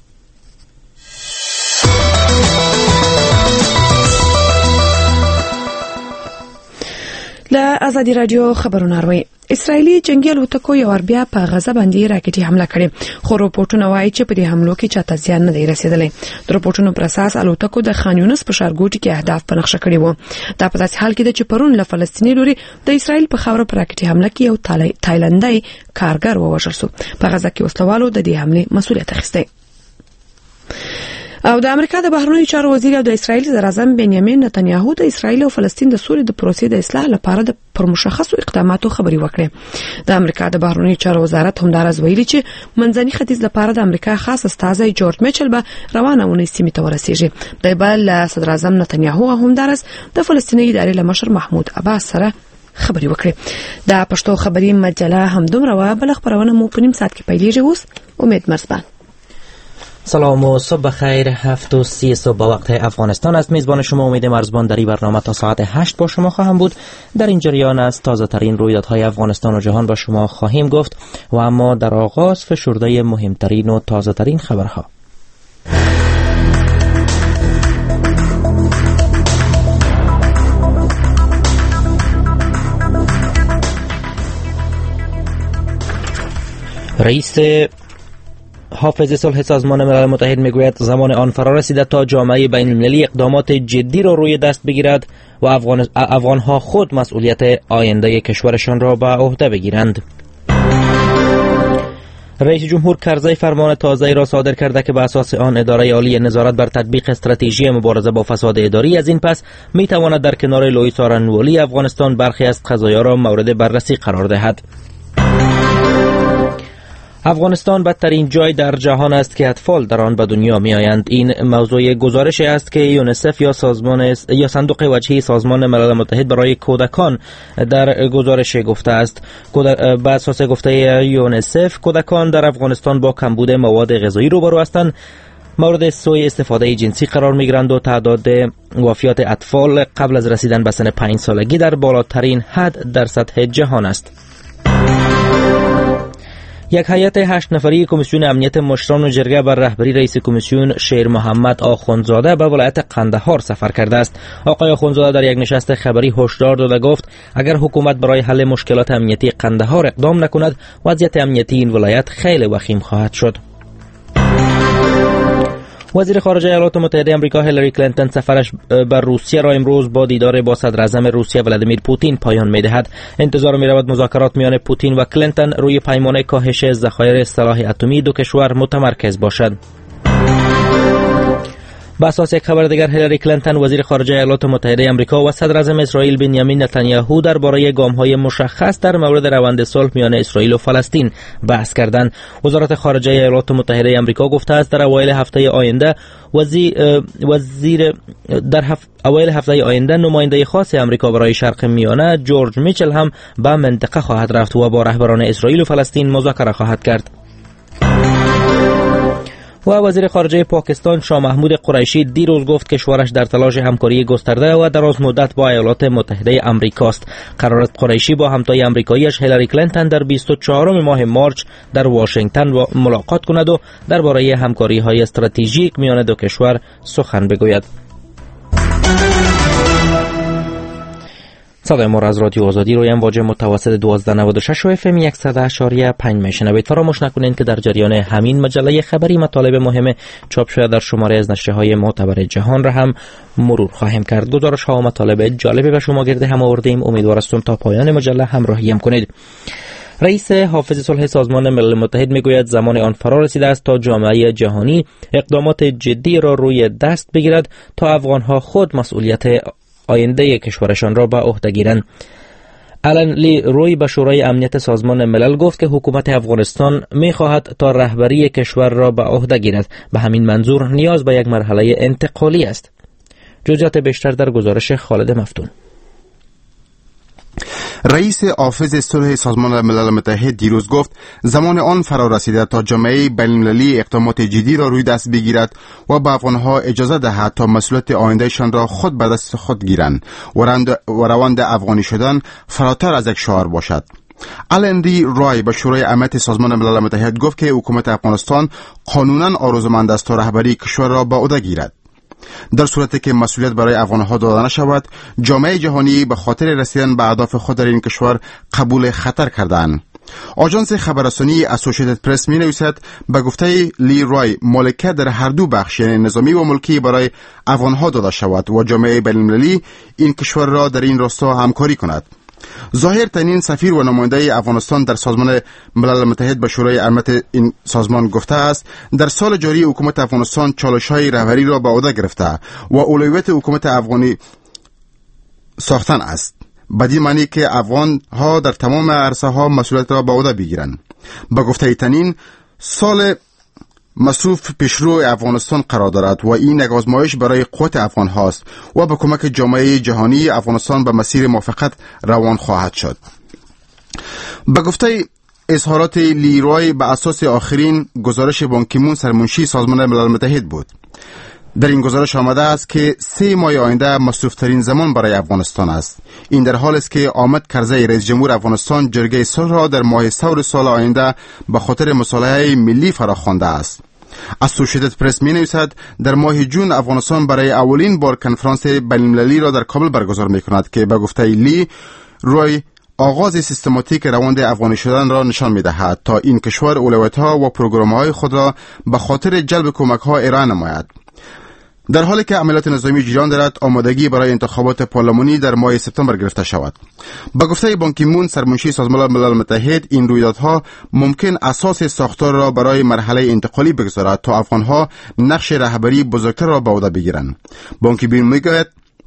له ازادي رادیو خبرونه اورئ. اسرایلی جنگي الوتکو یو ور بیا په غزه باندې راکټي حمله کړې، خو راپورټونه وایي چې په دې حملو کې چاته زیان نه دی رسیدلی. د راپورټونو پر اساس الوتکو د خان یونس په ښارګوټي کې اهداف په نقشه کړي وو. دا په داسې حال کې ده چې پرون له فلسطیني لوري د اسرایل په خاوره پر راکټي حمله کې یو تایلندي کارګر ووژل شو. په غزه کې وسلوالو د دې حمله مسؤلیت اخیستی. او د امریکا د بهرنیو چارو وزیر او د اسرایل صدر اعظم بنیامین نتنیاهو د اسرایل او فلسطین د سولې د پروسې د اصلاح لپاره د پرمشخصو اقداماتو خبري وکړه. د امریکا د بهرنیو چارو وزارت همدارس ویلي چې منځني ختیځ لپاره د امریکا خاص استازی جورج میچل به روانه ونی سیمه ته ورسیږي. د بل صدر اعظم نتنیاهو همدارس د فلسطیني ادارې لمشر محمود عباس سره خبري وکړه. د پښتو خبري مجله همدومره و بل خبرونه مو په نیم ساعت کې پیلېږي. اوس امید مرزبان. سلام و صبح خیر. هفت و سی صبح با وقت افغانستان است. میزبان شما امید مرزبان در این برنامه تا ساعت هشت با شما خواهم بود. در این جریان از تازه ترین رویدادهای افغانستان و جهان با شما خواهیم گفت و اما در آغاز فشرده مهمترین و تازه ترین خبرها. رئیس حافظ صلح سازمان ملل متحد میگوید زمان آن فرا رسیده تا جامعه بین المللی اقدامات جدی را روی دست بگیرد و افغان افغانها خود مسئولیت آینده کشورشان را به عهده بگیرند. رئیس جمهور کرزی فرمان تازه‌ای را صادر کرده که به اساس آن اداره عالی نظارت بر تطبیق استراتژی مبارزه با فساد اداری از این پس میتواند در کنار لوئیس آرنوالی افغانستان برخی از قضایا را مورد بررسی قرار دهد. افغانستان بدترین جای در جهان است که اطفال در آن به دنیا می آیند. این موضوع گزارشی است که یونیسف یا سازمان یا صندوق وجهی سازمان ملل متحد برای کودکان در گزارش گفته است. بر اساس گفته یونیسف کودکان در افغانستان با کمبود مواد غذایی روبرو هستند، مورد سوء استفاده جنسی قرار می گیرند و تعداد وفیات اطفال قبل از رسیدن به سن پنج سالگی در بالاترین حد در سطح جهان است. یک هیئت هشت نفری کمیسیون امنیت مشران و جرگه بر رهبری رئیس کمیسیون شیر محمد آخوندزاده به ولایت قندهار سفر کرده است. آقای آخوندزاده در یک نشست خبری هشدار داده گفت اگر حکومت برای حل مشکلات امنیتی قندهار اقدام نکند وضعیت امنیتی این ولایت خیلی وخیم خواهد شد. وزیر خارجه ایالات متحده آمریکا هیلاری کلینتون سفرش بر روسیه را امروز با دیدار با صدر اعظم روسیه ولادیمیر پوتین پایان می‌دهد. انتظار می‌رود مذاکرات میان پوتین و کلینتون روی پیمانه کاهش ذخایر سلاح اتمی دو کشور متمرکز باشد. به اساس یک خبر دیگر هیلاری کلینتون وزیر خارجه ایالات متحده آمریکا و صدر اعظم اسرائیل بنیامین نتانیاهو درباره گام‌های مشخص در مورد روند صلح میان اسرائیل و فلسطین بحث کردند. وزارت خارجه ایالات متحده آمریکا گفته است در اوایل هفته آینده وزیر وزیر در هف... اوایل هفته آینده نماینده خاص آمریکا برای شرق میانه جورج میچل هم به منطقه خواهد رفت و با رهبران اسرائیل و فلسطین مذاکره خواهد کرد. و وزیر خارجه پاکستان شاه محمود قریشی دیروز گفت کشورش در تلاش همکاری گسترده و دراز مدت با ایالات متحده آمریکا است. قرار قریشی با همتای آمریکاییش هیلاری کلینتون در بیست و چهارم ماه مارچ در واشنگتن ملاقات کند و درباره همکاری‌های استراتژیک میان دو کشور سخن بگوید. صدای ما از رادیو آزادی روی امواج متوسط دوازده نود و شش و اف ام صد و اشاری پنج میشنوید. فراموش نکنید که در جریان همین مجله خبری مطالب مهم چاپ شده در شماره از نشریه‌های معتبر جهان را هم مرور خواهیم کرد. گزارش‌ها و مطالب جالبی به شما گرد هم آوردیم. امیدوار هستم تا پایان مجله همراهی هم کنید. رئیس حافظ صلح سازمان ملل متحد میگوید زمان آن فرا رسیده است تا جامعه جهانی اقدامات جدی را روی دست بگیرد تا افغان‌ها خود مسئولیت آینده کشورشان را به عهده گیرند. آلن لی روی به شورای امنیت سازمان ملل گفت که حکومت افغانستان می خواهد تا رهبری کشور را به عهده گیرد. به همین منظور نیاز به یک مرحله انتقالی است. جزئیات بیشتر در گزارش خالد مفتون. رئیس حافظ صلح سازمان ملل متحد دیروز گفت زمان آن فرا رسیده تا جامعه بین‌المللی اقدامات جدی را روی دست بگیرد و به افغانها اجازه دهد تا مسئولیت آیندهشان را خود به دست خود گیرند و روند افغانی شدن فراتر از یک شعار باشد. آلن دی رای به شورای امنیت سازمان ملل متحد گفت که حکومت افغانستان قانونا آرزومند است تا رهبری کشور را به عهده گیرد. در صورتی که مسئولیت برای افغانها داده نشود، جامعه جهانی به خاطر رسیدن به اهداف خود در این کشور قبول خطر کردند. آژانس خبررسانی اسوسییتد پرس می نویسد به گفته لی رای مالکیت در هر دو بخش یعنی نظامی و ملکی برای افغانها داده شود و جامعه بین‌المللی این کشور را در این راستا همکاری کند. ظاهر تنین سفیر و نماینده افغانستان در سازمان ملل متحد به شورای امنیت این سازمان گفته است در سال جاری حکومت افغانستان چالش‌های رهبری را به عهده گرفته و اولویت حکومت افغانی ساختن است. بدین معنی که افغان ها در تمام عرصه ها مسئولیت را به عهده بگیرند. به گفته تنین سال مصروف پیشرو افغانستان قرار دارد و این یک آزمایش برای قوت افغان هاست و با کمک جامعه جهانی افغانستان به مسیر موافقت روان خواهد شد. به گفته اظهارات لیروی به اساس آخرین گزارش بان کی مون سرمنشی سازمان ملل متحد بود. در این گزارش آمده است که سه ماه آینده مصروف ترین زمان برای افغانستان است. این در حال است که حامد کرزی رئیس جمهور افغانستان جرگه صلح را در ماه ثور سال آینده به خاطر مصالحه ملی فراخوانده است. اسوسییتد پرس می نویسد در ماه جون افغانستان برای اولین بار کنفرانس بین‌المللی را در کابل برگزار می کند که به گفته لی روی آغاز سیستماتیک روند افغانی شدن را نشان می دهد تا این کشور اولویت‌ها و پروگرام‌های خود را به خاطر جلب کمک‌ها ارائه نماید. در حالی که عملیات نظامی جریان دارد، آمادگی برای انتخابات پارلمانی در ماه سپتامبر گرفته شود. با گفته بان کی مون سرمنشی سازمان ملل متحد این رویدادها ممکن اساس ساختار را برای مرحله انتقالی بگذارد تا افغانها نقش رهبری بزرگتر را به عهده بگیرند. بان کی مون میگوید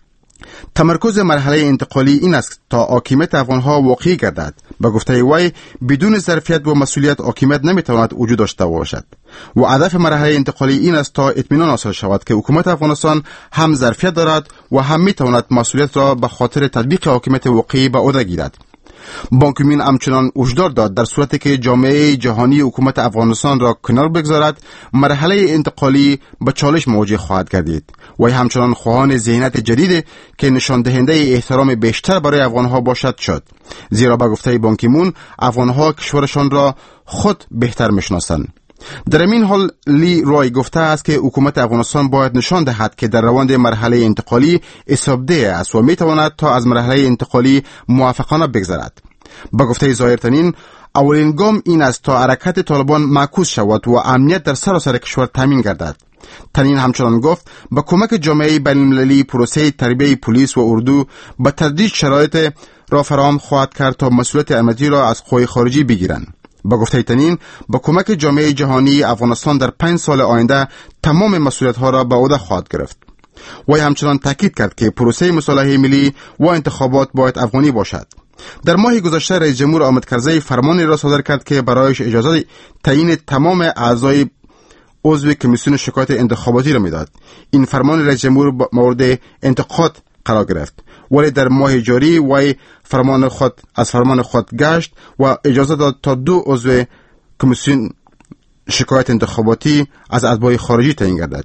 تمرکز مرحله انتقالی این است تا حاکمیت افغانها واقعی گردد. به گفته وی بدون ظرفیت و مسئولیت حاکمیت نمیتواند وجود داشته باشد و هدف مرحله انتقالی این است تا اطمینان حاصل شود که حکومت افغانستان هم ظرفیت دارد و هم میتواند مسئولیت را به خاطر تطبیق حاکمیت واقعی به عهده گیرد. بان کی مون همچنان هشدار داد در صورتی که جامعه جهانی حکومت افغانستان را کنار بگذارد، مرحله انتقالی به چالش مواجه خواهد گردید. و همچنان خواهان ذهنیت جدید که نشان دهنده احترام بیشتر برای افغانها باشد شد. زیرا به گفته بان کی مون افغانها کشورشان را خود بهتر میشناسند. در این حال لی روی گفته است که حکومت افغانستان باید نشان دهد که در روند مرحله انتقالی حسابده است و میتواند تا از مرحله انتقالی موافقانه بگذرد. با گفته ظاهر تنین اولین گام این است تا حرکت طالبان معکوس شود و امنیت در سراسر کشور تامین گردد. تنین همچنان گفت با کمک جامعه بین‌المللی پروسه تربیت پلیس و اردو به تدریج شرایط را فراهم خواهد کرد تا مسئولیت امنیتی را از قوای خارجی بگیرند. با گفته تنین با کمک جامعه جهانی افغانستان در پنج سال آینده تمام مسئولیت ها را به عهده خواهد گرفت. و همچنان تاکید کرد که پروسه مصالحه ملی و انتخابات باید افغانی باشد. در ماه گذشته رئیس جمهور حامد کرزی فرمانی را صادر کرد که برایش اجازه تعیین تمام اعضای عضو کمیسیون شکایت انتخاباتی را میداد. این فرمان رئیس جمهور مورد انتقاد قرار گرفت، ولی در ماه جاری وی فرمان خود از فرمان خود گشت و اجازه داد تا دو عضو کمیسیون شکایت انتخاباتی از اتباع خارجی تعیین گردد.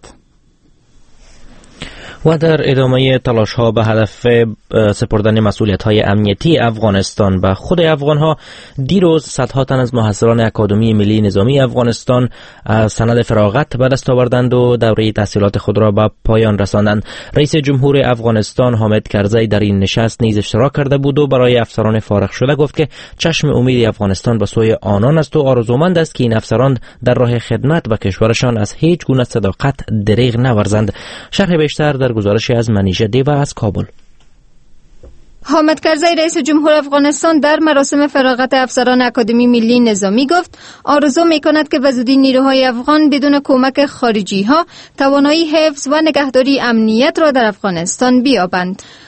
و در ادامه تلاش ها به هدف سپردن مسئولیت های امنیتی افغانستان به خود افغان ها، دیروز صدها تن از محصلان اکادمی ملی نظامی افغانستان سند فراغت به دست آوردند و دوره تحصیلات خود را به پایان رساندند. رئیس جمهور افغانستان حامد کرزی در این نشست نیز اشتراک کرده بود و برای افسران فارغ شده گفت که چشم امید افغانستان به سوی آنان است و آرزومند است که این افسران در راه خدمت به کشورشان از هیچ گونه صداقت دریغ نورزند. شرح بیشتر در گزارشی از منیژه دیو از کابل. حامد کرزی رئیس جمهور افغانستان در مراسم فراغت افسران اکادمی ملی نظامی گفت آرزو می‌کند که بزودی نیروهای افغان بدون کمک خارجی ها توانایی حفظ و نگهداری امنیت را در افغانستان بیابند.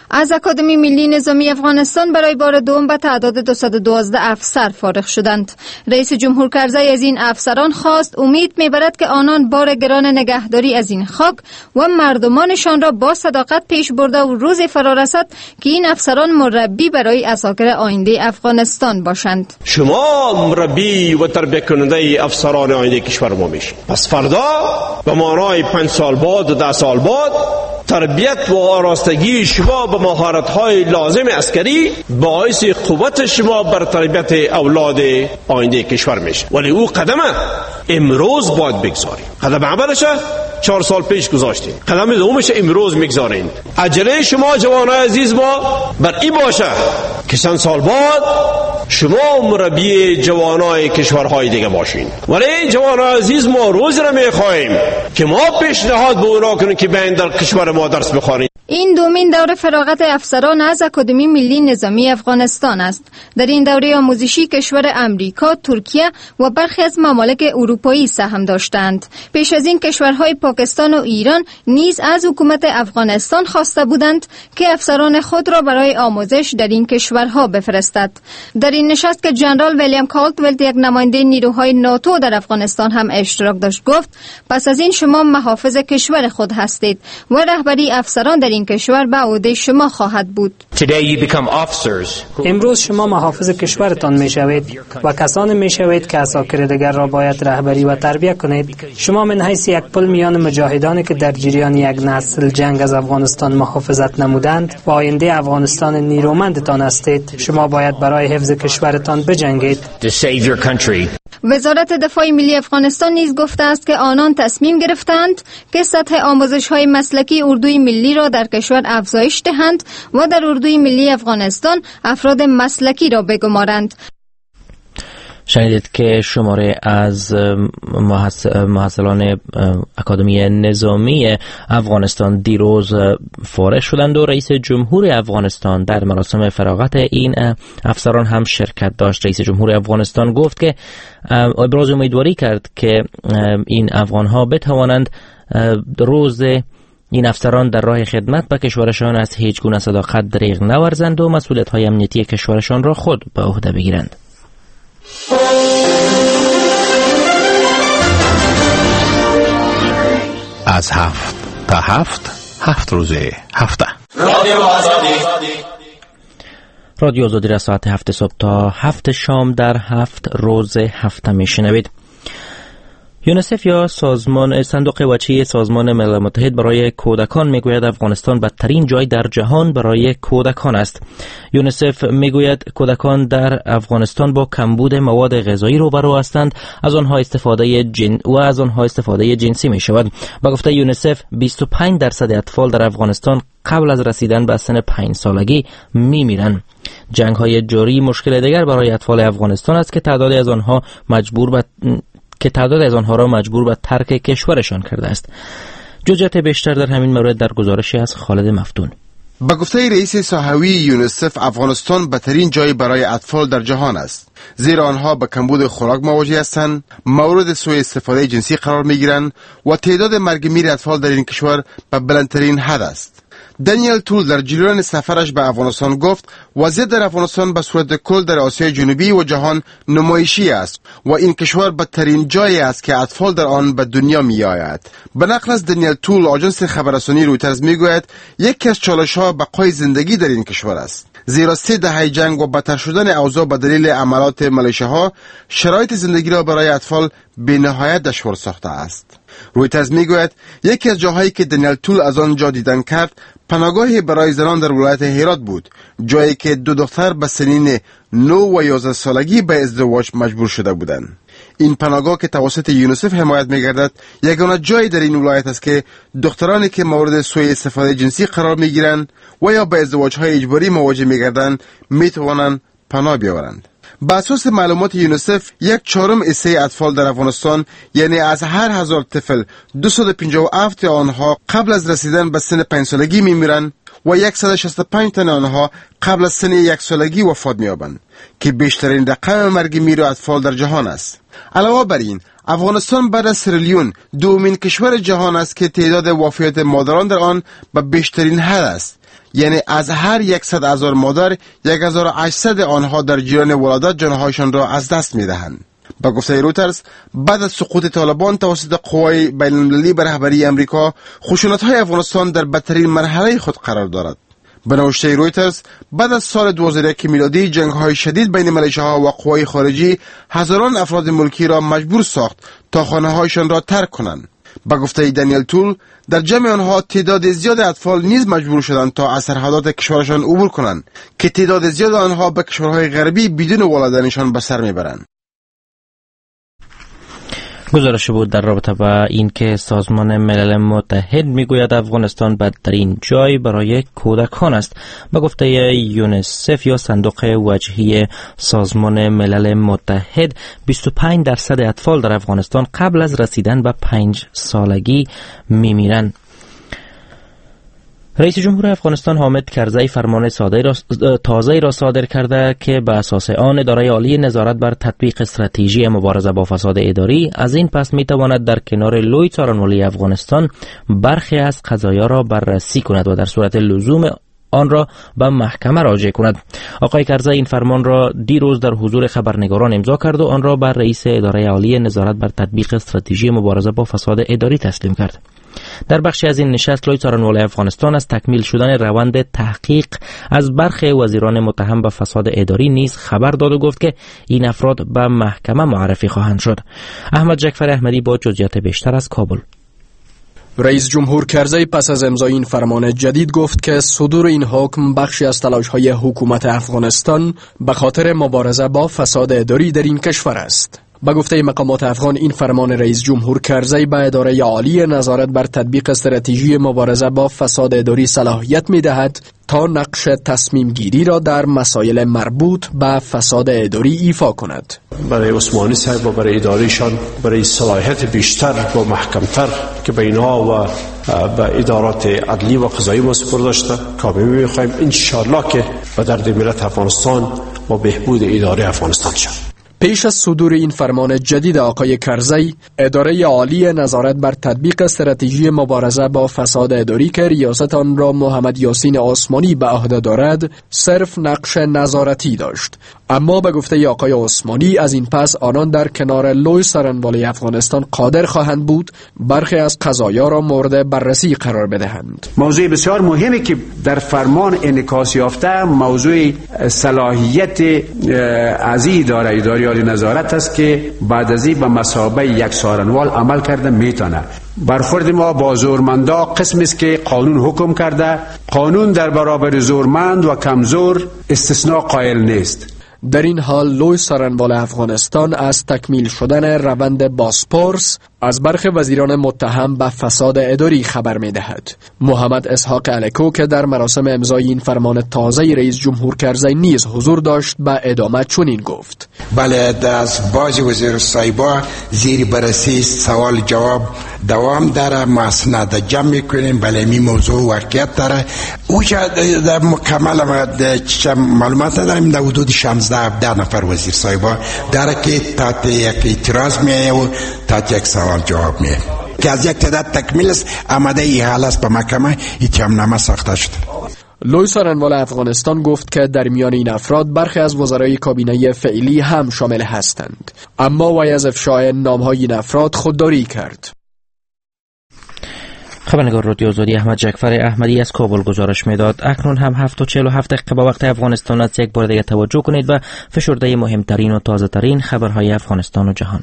از اکادمی ملی نظامی افغانستان برای بار دوم به تعداد دویست و دوازده افسر فارغ شدند. رئیس جمهور کرزی از این افسران خواست امید میبرد که آنان بار گران نگهداری از این خاک و مردمانشان را با صداقت پیش برده و روز فرا رسد که این افسران مربی برای عساکر آینده افغانستان باشند. شما مربی و تربیت کننده افسران آینده کشور ما میشید. پس فردا به معنای پنج سال بعد و ده سال بعد تربیت و آراستگی شما به مهارت‌های لازم عسکری باعث قوت شما بر تربیت اولاد آینده کشور میشه. ولی او قدم امروز باید بگذاریم. قدم اولش چهار سال پیش گذاشتیم. قدم دومش امروز میگذاریم. عجله شما جوانای عزیز ما بر این باشه که چند سال بعد شما مربی جوانای کشورهای دیگه باشین. ولی جوانای عزیز ما روز را میخواهیم که ما پیشنهاد به اونا کنیم که بیاین در کشور ما درس بخوانید. این دومین دوره فراغت افسران از اکادمی ملی نظامی افغانستان است. در این دوره آموزشی کشور امریکا، ترکیه و برخی از ممالک اروپایی سهم داشتند. پیش از این کشورهای پاکستان و ایران نیز از حکومت افغانستان خواسته بودند که افسران خود را برای آموزش در این کشورها بفرستد. در این نشست که جنرال ویلیام کالتولت، یک نماینده نیروهای ناتو در افغانستان، هم اشتراک داشت، گفت پس از این شما محافظ کشور خود هستید و رهبری افسران در این کشور به عهده شما خواهد بود. امروز شما محافظ کشورتان می شوید و کسانی می شوید که عساکر دیگر را باید رهبری و تربیت کنید. شما من حیث یک پل میان مجاهدانی که در جریان یک نسل جنگ از افغانستان محافظت نمودند و آینده افغانستان نیرومندتان هستید. شما باید برای حفظ کشورتان بجنگید. وزارت دفاع ملی افغانستان نیز گفته است که آنان تصمیم گرفتند که سطح آموزش‌های مسلکی اردوی ملی را در کشور افزایش دهند و در اردوی ملی افغانستان افراد مسلکی را بگمارند. شنیدید که شماره از محصلان اکادمی نظامی افغانستان دیروز فارغ شدند و رئیس جمهور افغانستان در مراسم فراغت این افسران هم شرکت داشت. رئیس جمهور افغانستان گفت که ابراز امیدواری کرد که این افغانها بتوانند روز این افسران در راه خدمت به کشورشان از هیچ گونه صداقت دریغ نورزند و مسئولیت‌های امنیتی کشورشان را خود به عهده بگیرند. از هفت تا هفت هفت روزه هفته رادیو آزادی رادیو آزادی را ساعت هفت صبح تا هفت شام در هفت روز هفته میشنوید. یونسف یا سازمان صندوق وجهی سازمان ملل متحد برای کودکان میگوید افغانستان بدترین جای در جهان برای کودکان است. یونسف میگوید کودکان در افغانستان با کمبود مواد غذایی روبرو هستند، از آنها استفاده جن و از آنها استفاده جنسی می شود. با گفته یونسف بیست و پنج درصد اطفال در افغانستان قبل از رسیدن به سن پنج سالگی می میرند. جنگ های جاری مشکل دیگر برای اطفال افغانستان است که تعدادی از آنها مجبور به که تعداد از آنها را مجبور به ترک کشورشان کرده است. جزئیات بیشتر در همین مورد در گزارشی از خالد مفتون. با گفته رئیس ساحوی یونسف، افغانستان بدترین جای برای اطفال در جهان است، زیرا آنها با کمبود خوراک مواجه هستند، مورد سوء استفاده جنسی قرار میگیرند و تعداد مرگ میر اطفال در این کشور به بلندترین حد است. دانیل تول در جریان سفرش به افغانستان گفت وضعیت در افغانستان به صورت کل در آسیای جنوبی و جهان نمایشی است و این کشور بدترین جایی است که اطفال در آن به دنیا می آید. به نقل از دانیل تول، آژانس خبررسانی رویترز می گوید یکی از چالش‌ها بقای زندگی در این کشور است، زیرا سه دهه جنگ و بدتر شدن اوضاع به دلیل عملات ملیشه‌ها شرایط زندگی را برای اطفال بی‌نهایت دشوار ساخته است. رویترز میگوید یکی از جاهایی که دانیل تول از آن جا دیدن کرد پناهگاهی برای زنان در ولایت هرات بود، جایی که دو دختر به سنین نه و یازده سالگی به ازدواج مجبور شده بودند. این پناهگاه که توسط یونسف حمایت می‌گردد یگانه جایی در این ولایت است که دخترانی که مورد سوء استفاده جنسی قرار می‌گیرند و یا به ازدواج‌های اجباری مواجه می‌گردند می‌توانند پناه بیاورند. بر اساس معلومات یونسف، یک چهارم حصه اطفال در افغانستان، یعنی از هر هزار طفل دویست و پنجاه و هفت آنها قبل از رسیدن به سن پنج سالگی میمیرند و صد و شصت و پنج تن آنها قبل از سن یک سالگی وفات می‌یابند که بیشترین رقم مرگ میر اطفال در جهان است. علاوه بر این، افغانستان بعد از سرلیون دومین کشور جهان است که تعداد وفیات مادران در آن به بیشترین حد است، یعنی از هر صد هزار مادر هزار و هشتصد آنها در جریان ولادت جانهایشان را از دست می‌دهند. با گفته رویترز، بعد از سقوط طالبان توسط قوای بین‌المللی به رهبری امریکا، خشونت‌های افغانستان در بدترین مرحله خود قرار دارد. به نوشته رویترز، بعد از سال دو هزار و یک میلادی جنگ‌های شدید بین ملیشه‌ها و قوای خارجی هزاران افراد ملکی را مجبور ساخت تا خانه‌هایشان را ترک کنند. با گفته دانیل تول، در جمع آنها تعداد زیاد اطفال نیز مجبور شدند تا از سرحدات کشورشان عبور کنند که تعداد زیاد آنها به کشورهای غربی بدون والدینشان به سر میبرند. گزارش بود در رابطه با این که سازمان ملل متحد میگوید افغانستان بدترین جای برای کودکان است. با گفته یونیسف یا صندوق وجهی سازمان ملل متحد، بیست و پنج درصد اطفال در افغانستان قبل از رسیدن به پنج سالگی میمیرند. رئیس جمهور افغانستان حامد کرزی فرمان تازه‌ای را صادر کرده که به اساس آن اداره عالی نظارت بر تطبیق استراتژی مبارزه با فساد اداری از این پس میتواند در کنار لوی څارنوالۍ افغانستان برخی از قضایا را بررسی کند و در صورت لزوم آن را به محکمه راجع کند. آقای کرزی این فرمان را دیروز در حضور خبرنگاران امضا کرد و آن را بر رئیس اداره عالی نظارت بر تطبیق استراتژی مبارزه با فساد اداری تسلیم کرد. در بخشی از این نشست لوی څارنوالۍ افغانستان از تکمیل شدن روند تحقیق از برخی وزیران متهم به فساد اداری نیز خبر داد و گفت که این افراد به محکمه معرفی خواهند شد. احمد جعفر احمدی با جزئیات بیشتر از کابل. رئیس جمهور کرزی پس از امضای این فرمان جدید گفت که صدور این حکم بخشی از تلاش‌های حکومت افغانستان به خاطر مبارزه با فساد اداری در این کشور است. با گفته مقامات افغان، این فرمان رئیس جمهور کرزی به اداره عالی نظارت بر تطبیق استراتژی مبارزه با فساد اداری صلاحیت می‌دهد تا نقش تصمیم گیری را در مسائل مربوط به فساد اداری ایفا کند. برای عثمانی صاحب و برای ادارهشان برای صلاحیت بیشتر و محکمتر که به اینها و به ادارات عدلی و قضایی ما سپرده داشته کامل می‌خواهیم ان شاءالله که به درد ملت افغانستان و بهبود اداره افغانستان شود. پیش از صدور این فرمان جدید آقای کرزی، اداره عالی نظارت بر تطبیق استراتژی مبارزه با فساد اداری که ریاست آن را محمد یاسین عثمانی به عهده دارد، صرف نقش نظارتی داشت. اما به گفته آقای عثمانی از این پس آنان در کنار لوی څارنوالۍ افغانستان قادر خواهند بود برخی از قضایا را مورد بررسی قرار بدهند. موضوع بسیار مهمی که در فرمان انعکاس یافته موضوع صلاحیت از اداره اداره عالی نظارت است که بعد از این به مثابه یک څارنوال عمل کرده میتونه. برخورد ما با زورمندا قسمی است که قانون حکم کرده. قانون در برابر زورمند و کمزور استثناء قائل نیست. در این حال لوی څارنوال افغانستان از تکمیل شدن روند بازپرس از برخی وزیران متهم به فساد اداری خبر می دهد. محمد اسحاق الکو که در مراسم امضای این فرمان تازه رئیس جمهور کرزی نیز حضور داشت به ادامه چنین گفت: بله، از باج وزیر صاحبا زیر بررسی سوال جواب دوام داره، ما اسناد جمع میکنیم. بله، می موضوع واقعیت داره. اوجا در مکمل معلومات نداریم. در حدود شانزده هفده نفر وزیر صاحبا داره که تحت یک اعتراض میایه و تحت یک سوال جواب میایه که از یک تعداد تکمیل است. آماده ای حال است به محکمه اتهامنامه ساخته شده. لوی څارنوال افغانستان گفت که در میان این افراد برخی از وزرای کابینه فعلی هم شامل هستند، اما وی از افشای نام‌های این افراد خودداری کرد. خبرنگار رادیو آزادی احمد جعفر احمدی از کابل گزارش میداد. اکنون هم هفت و چهل و هفت دقیقه با وقت افغانستان است. یک بار دیگه توجه کنید به فشرده مهمترین و تازه ترین خبرهای افغانستان و جهان.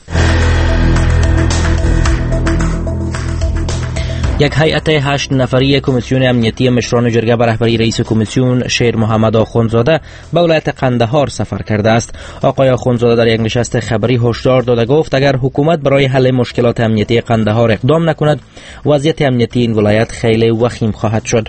یک هیئت هشت نفری کمیسیون امنیتی مشران جرگه به رهبری رئیس کمیسیون شیر محمد آخوندزاده به ولایت قندهار سفر کرده است. آقای آخوندزاده در یک نشست خبری هشدار داده گفت اگر حکومت برای حل مشکلات امنیتی قندهار اقدام نکند، وضعیت امنیتی این ولایت خیلی وخیم خواهد شد.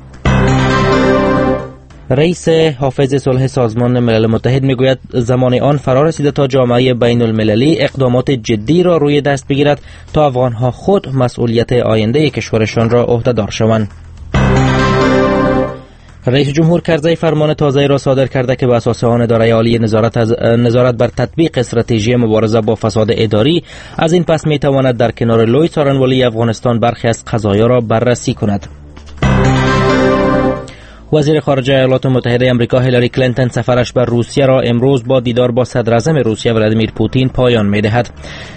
رئیس حافظ صلح سازمان ملل متحد میگوید زمان آن فرا رسیده تا جامعه بین المللی اقدامات جدی را روی دست بگیرد تا افغانها خود مسئولیت آینده کشورشان را عهده‌دار شوند. رئیس جمهور کرزی فرمان تازه‌ای را صادر کرده که به اساس آن اداره عالی نظارت از نظارت بر تطبیق استراتژی مبارزه با فساد اداری از این پس میتواند در کنار لوی څارنوالۍ افغانستان برخی از قضایا را بررسی کند. وزیر خارجه ایالات متحده آمریکا هیلاری کلینتون سفرش به روسیه را امروز با دیدار با صدر اعظم روسیه ولادیمیر پوتین پایان می‌دهد.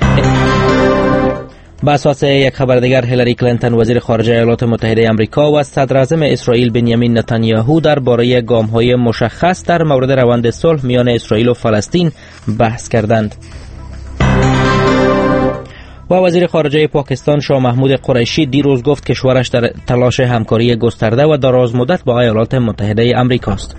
به اساس یک خبر دیگر، هیلاری کلینتون وزیر خارجه ایالات متحده آمریکا و صدر اعظم اسرائیل بنیامین نتانیاهو درباره گام‌های مشخص در مورد روند صلح میان اسرائیل و فلسطین بحث کردند. و وزیر خارجه پاکستان شاه محمود قریشی دیروز گفت کشورش در تلاش همکاری گسترده و درازمدت با ایالات متحده آمریکا است.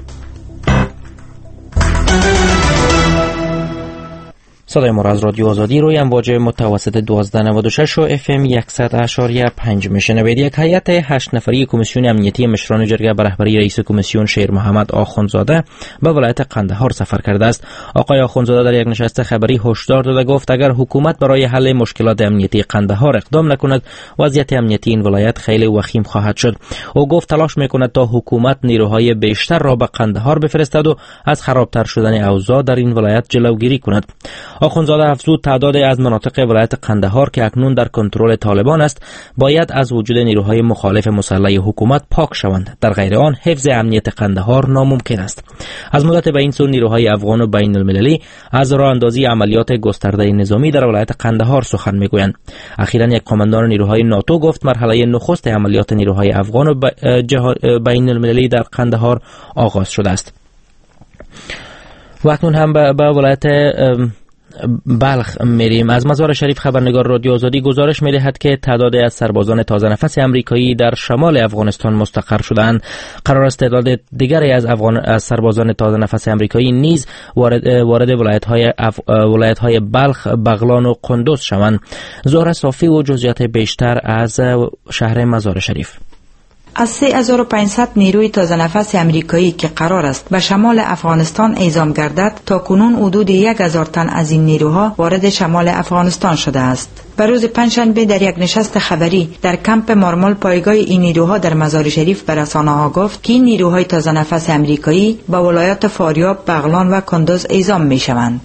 صدای ما از رادیو آزادی روی امواج متوسط دوازده نود و شش و اف ام صد اشاری پنج میشنوید. یک هیئت هشت نفری کمیسیون امنیتی مشران جرگه به رهبری رئیس کمیسیون شیر محمد آخوندزاده به ولایت قندهار سفر کرده است. آقای آخوندزاده در یک نشست خبری هشدار داده گفت اگر حکومت برای حل مشکلات امنیتی قندهار اقدام نکند، وضعیت امنیتی این ولایت خیلی وخیم خواهد شد. او گفت تلاش میکند تا حکومت نیروهای بیشتر را به قندهار بفرستد و از خرابتر شدن اوضاع در این ولایت جلوگیری کند. آخوندزاده افزود تعدادی از مناطق ولایت قندهار که اکنون در کنترل طالبان است باید از وجود نیروهای مخالف مسلح حکومت پاک شوند، در غیر آن حفظ امنیت قندهار ناممکن است. از مدت به این سو نیروهای افغان و بین المللی از راه اندازی عملیات گسترده نظامی در ولایت قندهار سخن میگویند. اخیراً یک قماندان نیروهای ناتو گفت مرحله نخست عملیات نیروهای افغان و بین المللی در قندهار آغاز شده است. و اکنون هم به ولایت بلخ میریم. از مزار شریف خبرنگار رادیو آزادی گزارش می‌دهد که تعدادی از سربازان تازه نفس آمریکایی در شمال افغانستان مستقر شدند. قرار است تعداد دیگری از افغان از سربازان تازه نفس آمریکایی نیز وارد وارد ولایت‌های اف... ولایت‌های بلخ، بغلان و قندوز شوند. زهره صافی و جزئیات بیشتر از شهر مزار شریف. از سه هزار و پانصد نیروی تازه نفس امریکایی که قرار است به شمال افغانستان اعزام گردد، تا کنون حدود یک هزار تن از این نیروها وارد شمال افغانستان شده است. به روز پنجشنبه در یک نشست خبری در کمپ مارمال پایگاه این نیروها در مزار شریف به رسانه‌ها گفت که این نیروهای تازه نفس امریکایی به ولایات فاریاب، بغلان و کندوز اعزام می‌شوند.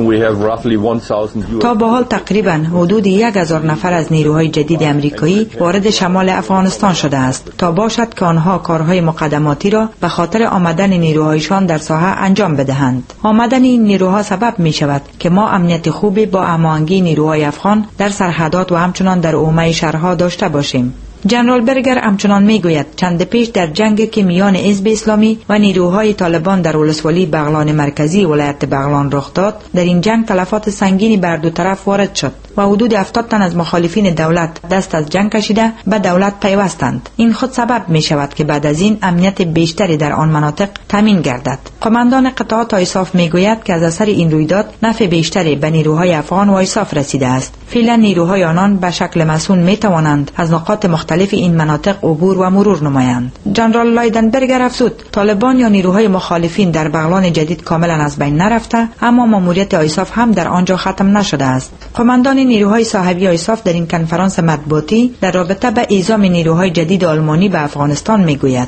تا به حال تقریباً حدود یک هزار نفر از نیروهای جدید امریکایی وارد شمال افغانستان شده است تا باشد که آنها کارهای مقدماتی را به خاطر آمدن نیروهایشان در ساحه انجام بدهند. آمدن این نیروها سبب می شود که ما امنیت خوبی با هماهنگی نیروهای افغان در سرحدات و همچنان در حومه شهرها داشته باشیم. جنرال برگر همچنان میگوید چند پیش در جنگ که میان حزب اسلامی و نیروهای طالبان در ولسوالی بغلان مرکزی ولایت بغلان رخ داد، در این جنگ تلفات سنگینی بر دو طرف وارد شد و حدود هفتاد تن از مخالفین دولت دست از جنگ کشیده به دولت پیوستند. این خود سبب می شود که بعد از این امنیت بیشتری در آن مناطق تامین گردد. قماندان قطعات آیساف میگوید که از اثر این رویداد نفع بیشتری به نیروهای افغان و آیساف رسیده است. فعلا نیروهای آنان به شکل مسئول می توانند از نقاط مختلف این مناطق عبور و مرور نمایند. جنرال لایدنبرگر افزود طالبان یا نیروهای مخالفین در بغلان جدید کاملا از بین نرفته، اما ماموریت آیساف هم در آنجا ختم نشده است. قماندان نیروهای صاحبی آیساف در این کنفرانس مطبوعاتی در رابطه به اعزام نیروهای جدید آلمانی به افغانستان میگوید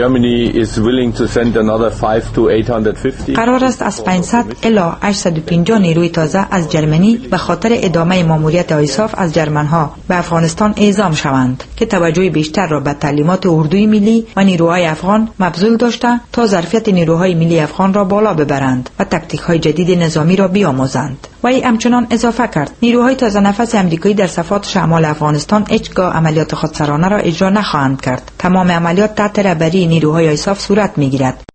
قرار است از پانصد الی هشتصد و پنجاه نیروی تازه از جرمنی به خاطر ادامه ماموریت آیساف از جرمنها به افغانستان اعزام شوند که توجه بیشتر را به تعلیمات اردوی ملی و نیروهای افغان مبذول داشته تا ظرفیت نیروهای ملی افغان را بالا ببرند و تاکتیک‌های جدید نظامی را بیاموزند. و ای همچنان اضافه کرد نیروهای تازه نفس امریکایی در صفات شمال افغانستان هیچگاه عملیات خودسرانه را اجرا نخواهند کرد. تمام عملیات تحت رهبری نیروهای آیساف صورت میگیرد.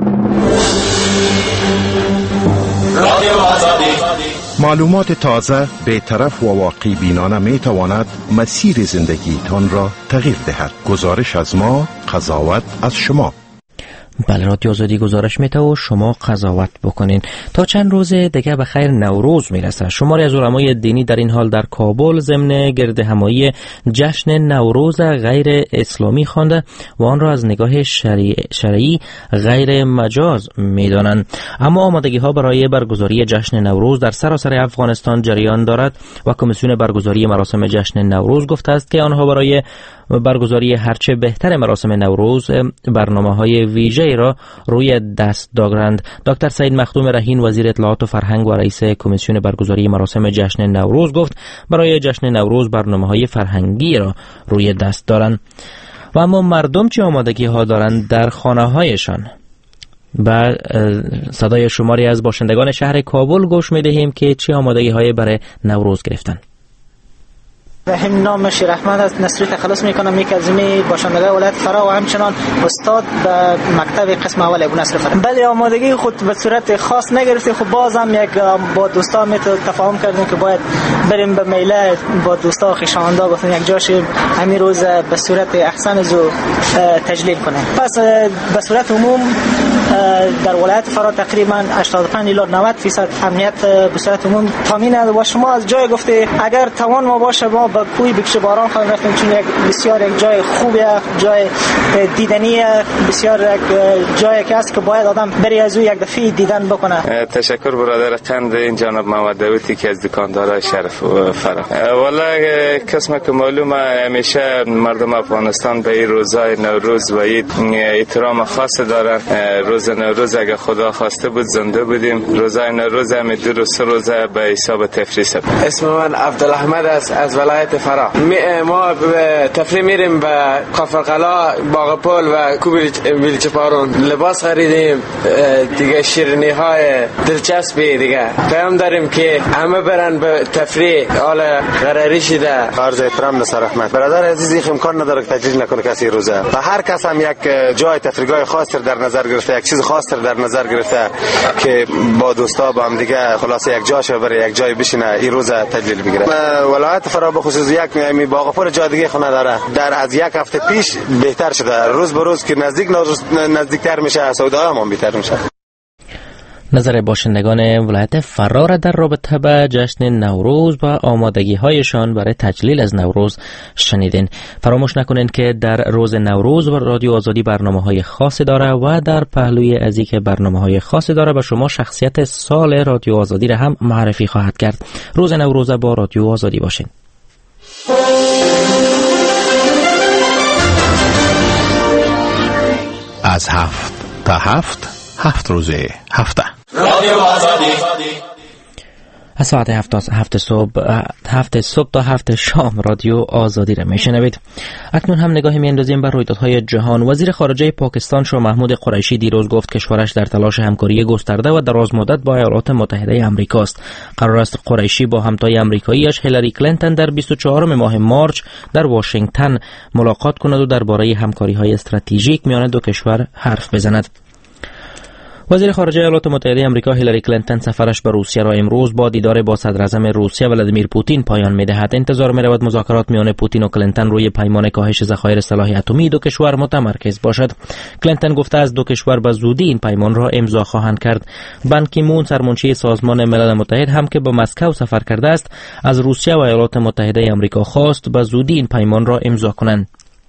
معلومات تازه، بی‌طرف و واقعی بینانه می تواند مسیر زندگیتان را تغییر دهد. گزارش از ما، قضاوت از شما. بله، رادیو آزادی گزارش میته و شما قضاوت بکنین. تا چند روز دیگه به خیر نوروز میرسه. شماری از علمای دینی در این حال در کابل ضمن گرد همایی جشن نوروز غیر اسلامی خوانده و آن را از نگاه شرعی, شرعی غیر مجاز میدانند. اما آمادگی ها برای برگزاری جشن نوروز در سراسر افغانستان جریان دارد و کمیسیون برگزاری مراسم جشن نوروز گفته است که آنها برای برگزاری هرچه بهتر مراسم نوروز برنامه‌های ویژه‌ای را روی دست دارند. دکتر سعید مخدوم رهین وزیر اطلاعات و فرهنگ و رئیس کمیسیون برگزاری مراسم جشن نوروز گفت برای جشن نوروز برنامه‌های فرهنگی را روی دست دارند. و اما مردم چه آمادگی ها دارند در خانه هایشان؟ و صدای شماری از باشندگان شهر کابل گوش می‌دهیم که چه آمادگی های برای نوروز گرفتن. هم نام شیر احمد است. نصری تخلص میکنم یک از می باشندگان ولایت فرا و همچنان استاد به مکتب قسم اول ابو نصر فرا. بله آمادگی خود به صورت خاص نگرفته، خب بازم یک با دوستان می تفاهم کردیم که باید بریم به میله با دوستا خویشاوندان گفتن یک جاش همین روز به صورت احسن زو تجلیل کنیم. پس به صورت عموم در ولایت فرا تقریبا هشتاد و پنج الی نود درصد امنیت به صورت عموم تامین است و شما از جای گفته اگر توان ما باشه ما به کوی بکش باران خواهیم رفتیم، چون یک بسیار یک جای خوبه، جای دیدنی، بسیار یک جایی که است که باید آدم بری از او یک دفعه دیدن بکنه. تشکر برادر قند این جناب محمد داوودی که از دکاندارای شرف فرا. والله قسم که معلومه همیشه مردم افغانستان به این روزای نوروز و عید احترام خاص دارن. روز نوروز اگه خدا خواسته بود زنده بودیم، روزای نوروز هم دو روز سه روزه به حساب تفریح است. اسم من عبدالاحمد است از ولایت فرا. ما به تفریح میریم به کافرقلا، باغ پل و کوبی ویلچپارون. لباس خریدیم دیگه، شیرینی های دلچسبی دیگه. پیام داریم که همه برن به تفریح، حال قراری شده. عرض احترام نصر احمد. برادر عزیز امکان نداره که تجلیل نکنه کسی روزه. و هر کس هم یک جای تفریحگاه خاص در نظر گرفته، یک چیز خاص در نظر گرفته که با دوستا با هم دیگه خلاص یک جاشه بره یک جای بشینه این روز تجلیل بگیره. ولایت فرا به خصوص یک می باغ پر جای دیگه خونه داره. در از یک هفته پیش بهتر شده، روز به روز که نزدیک نزدیکتر میشه، سوداها هم بهتر میشه. نظر باشندگان ولایت فرا را در رابطه به جشن نوروز و آمادگی هایشان برای تجلیل از نوروز شنیدین. فراموش نکنین که در روز نوروز و رادیو آزادی برنامه های خاصی داره و در پهلوی از اینکه برنامه های خاصی داره به شما شخصیت سال رادیو آزادی را هم معرفی خواهد کرد. روز نوروز با رادیو آزادی باشین. از هفت تا هفت هفت روزه هفته رادیو آزادی از ساعت هفت هفت صبح هفت صبح تا هفت شام رادیو آزادی را میشنوید. اکنون هم نگاهی میاندازیم بر رویدادهای جهان. وزیر خارجه پاکستان شاه محمود قریشی دیروز گفت کشورش در تلاش همکاری گسترده و درازمدت با ایالات متحده آمریکا است. قرار است قریشی با همتای آمریکاییش هیلاری کلینتون در بیست و چهارم ماه مارچ در واشنگتن ملاقات کند و درباره همکاری‌های استراتژیک میان دو کشور حرف بزند. وزیر خارجه ایالات متحده آمریکا هیلاری کلینتون سفرش به روسیه را امروز با دیدار با صدر اعظم روسیه ولادیمیر پوتین پایان می‌دهد. انتظار می‌رود مذاکرات میان پوتین و کلینتون روی پیمان کاهش ذخایر سلاح اتمی دو کشور متمرکز باشد. کلینتون گفته است دو کشور به زودی این پیمان را امضا خواهند کرد. بان کی مون سرمنشی سازمان ملل متحد هم که به مسکو سفر کرده است از روسیه و ایالات متحده آمریکا خواست به زودی این پیمان را امضا کنند.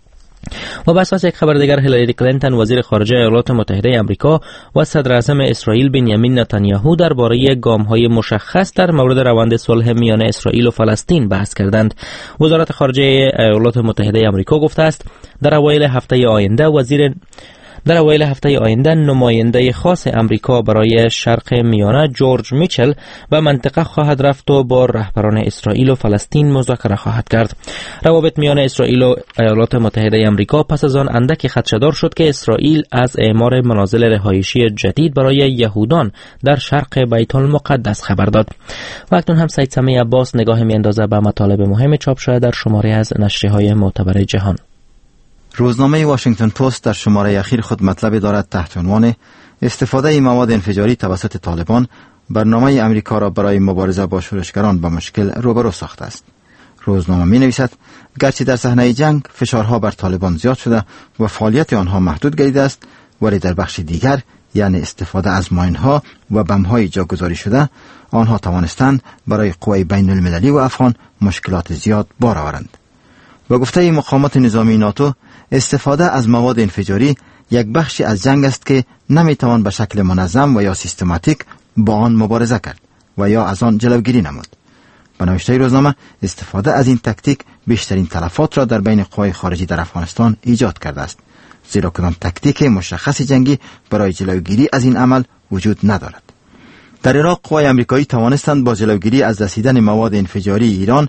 و بر اساس یک خبر دیگر هیلاری کلینتون وزیر خارجه ایالات متحده آمریکا و صدر اعظم اسرائیل بنیامین نتانیاهو درباره گام‌های مشخص در مورد روند صلح میان اسرائیل و فلسطین بحث کردند. وزارت خارجه ایالات متحده آمریکا گفته است در اوایل هفته آینده وزیر در اوایل هفته آینده نماینده خاص امریکا برای شرق میانه جورج میچل به منطقه خواهد رفت و با رهبران اسرائیل و فلسطین مذاکره خواهد کرد. روابط میان اسرائیل و ایالات متحده آمریکا پس از آن اندکی خدشه‌دار شد که اسرائیل از اعمار منازل رهایشی جدید برای یهودان در شرق بیت المقدس خبر داد. و اکنون هم سید سمیع عباس نگاه میاندازه به مطالب مهم چاپ شده در شماره از نشریه‌های معتبر جهان. روزنامه واشنگتن پست در شماره اخیر خود مطلب دارد تحت عنوان استفاده مواد انفجاری توسط طالبان برنامه امریکا را برای مبارزه با شورشگران با مشکل روبرو ساخته است. روزنامه می نویسد گرچه در صحنه جنگ فشارها بر طالبان زیاد شده و فعالیت آنها محدود گردیده است، ولی در بخش دیگر یعنی استفاده از ماینها و بم‌های جاگذاری شده آنها توانستند برای قوای بین المللی و افغان مشکلات زیاد بار آورند. با گفته مقامات نظامی ناتو استفاده از مواد انفجاری یک بخشی از جنگ است که نمیتوان به شکل منظم و یا سیستماتیک با آن مبارزه کرد و یا از آن جلوگیری نمود. به نوشته روزنامه استفاده از این تکتیک بیشترین تلفات را در بین قوای خارجی در افغانستان ایجاد کرده است، زیرا کدام تکتیک مشخص جنگی برای جلوگیری از این عمل وجود ندارد. در عراق قوای آمریکایی توانستند با جلوگیری از رسیدن مواد انفجاری ایران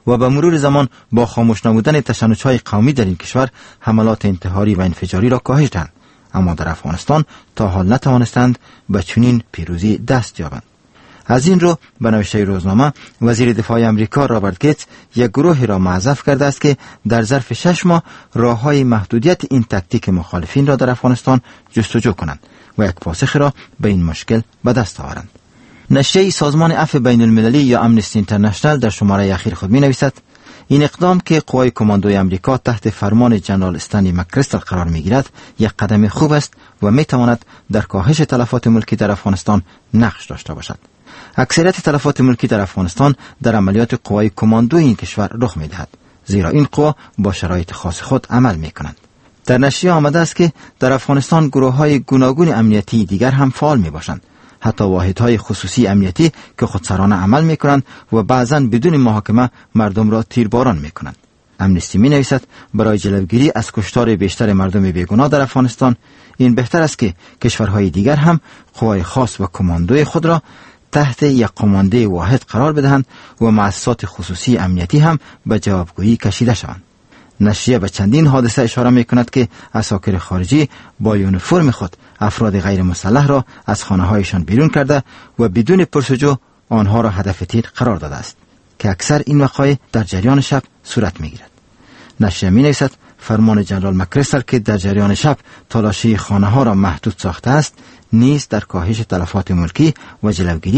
و به مرور زمان با خاموش نمودن تشنج‌های قومی در این کشور حملات انتحاری و انفجاری را کاهش دهند، اما در افغانستان تا حال نتوانستند به چنین پیروزی دست یابند. از این رو به نوشته روزنامه وزیر دفاع امریکا رابرت گیتس یک گروهی را معزف کرده است که در ظرف شش ماه راه‌های محدودیت این تاکتیک مخالفین را در افغانستان جستجو کنند و یک پاسخ را به این مشکل به دست آورند. نشریه سازمان عفو بین المللی یا امنستی اینترنشنال در شماره اخیر خود می نویسد این اقدام که قوای کماندوی امریکا تحت فرمان جنرال استنلی مکریستل قرار می گیرد یک قدم خوب است و می تواند در کاهش تلفات ملکی در افغانستان نقش داشته باشد. اکثریت تلفات ملکی در افغانستان در عملیات قوای کماندوی این کشور رخ می دهد، زیرا این قوا با شرایط خاص خود عمل می کنند. در نشریه آمده است که در افغانستان گروه‌های گوناگون امنیتی دیگر هم فعال می باشند، حتی واحدهای خصوصی امنیتی که خودسرانه عمل می کنند و بعضاً بدون محاکمه مردم را تیرباران می کنند. امنستی می نویسد برای جلوگیری از کشتار بیشتر مردم بیگناه در افغانستان این بهتر است که کشورهای دیگر هم قوای خاص و کماندوی خود را تحت یک کمانده واحد قرار بدهند و مؤسسات خصوصی امنیتی هم به جوابگویی کشیده شوند. نشریه به چندین حادثه اشاره می کند که عساکر خارجی با یونیفرم خود افراد غیر مسلح را از خانه‌هایشان بیرون کرده و بدون پرسجو آنها را هدف تیر قرار داده است که اکثر این وقایع در جریان شب صورت می گیرد. نشریه می نویسد فرمان جنرال مکریستل که در جریان شب تالاشی خانه‌ها را محدود ساخته است نیز در کاهش تلفات ملکی و جلوگیری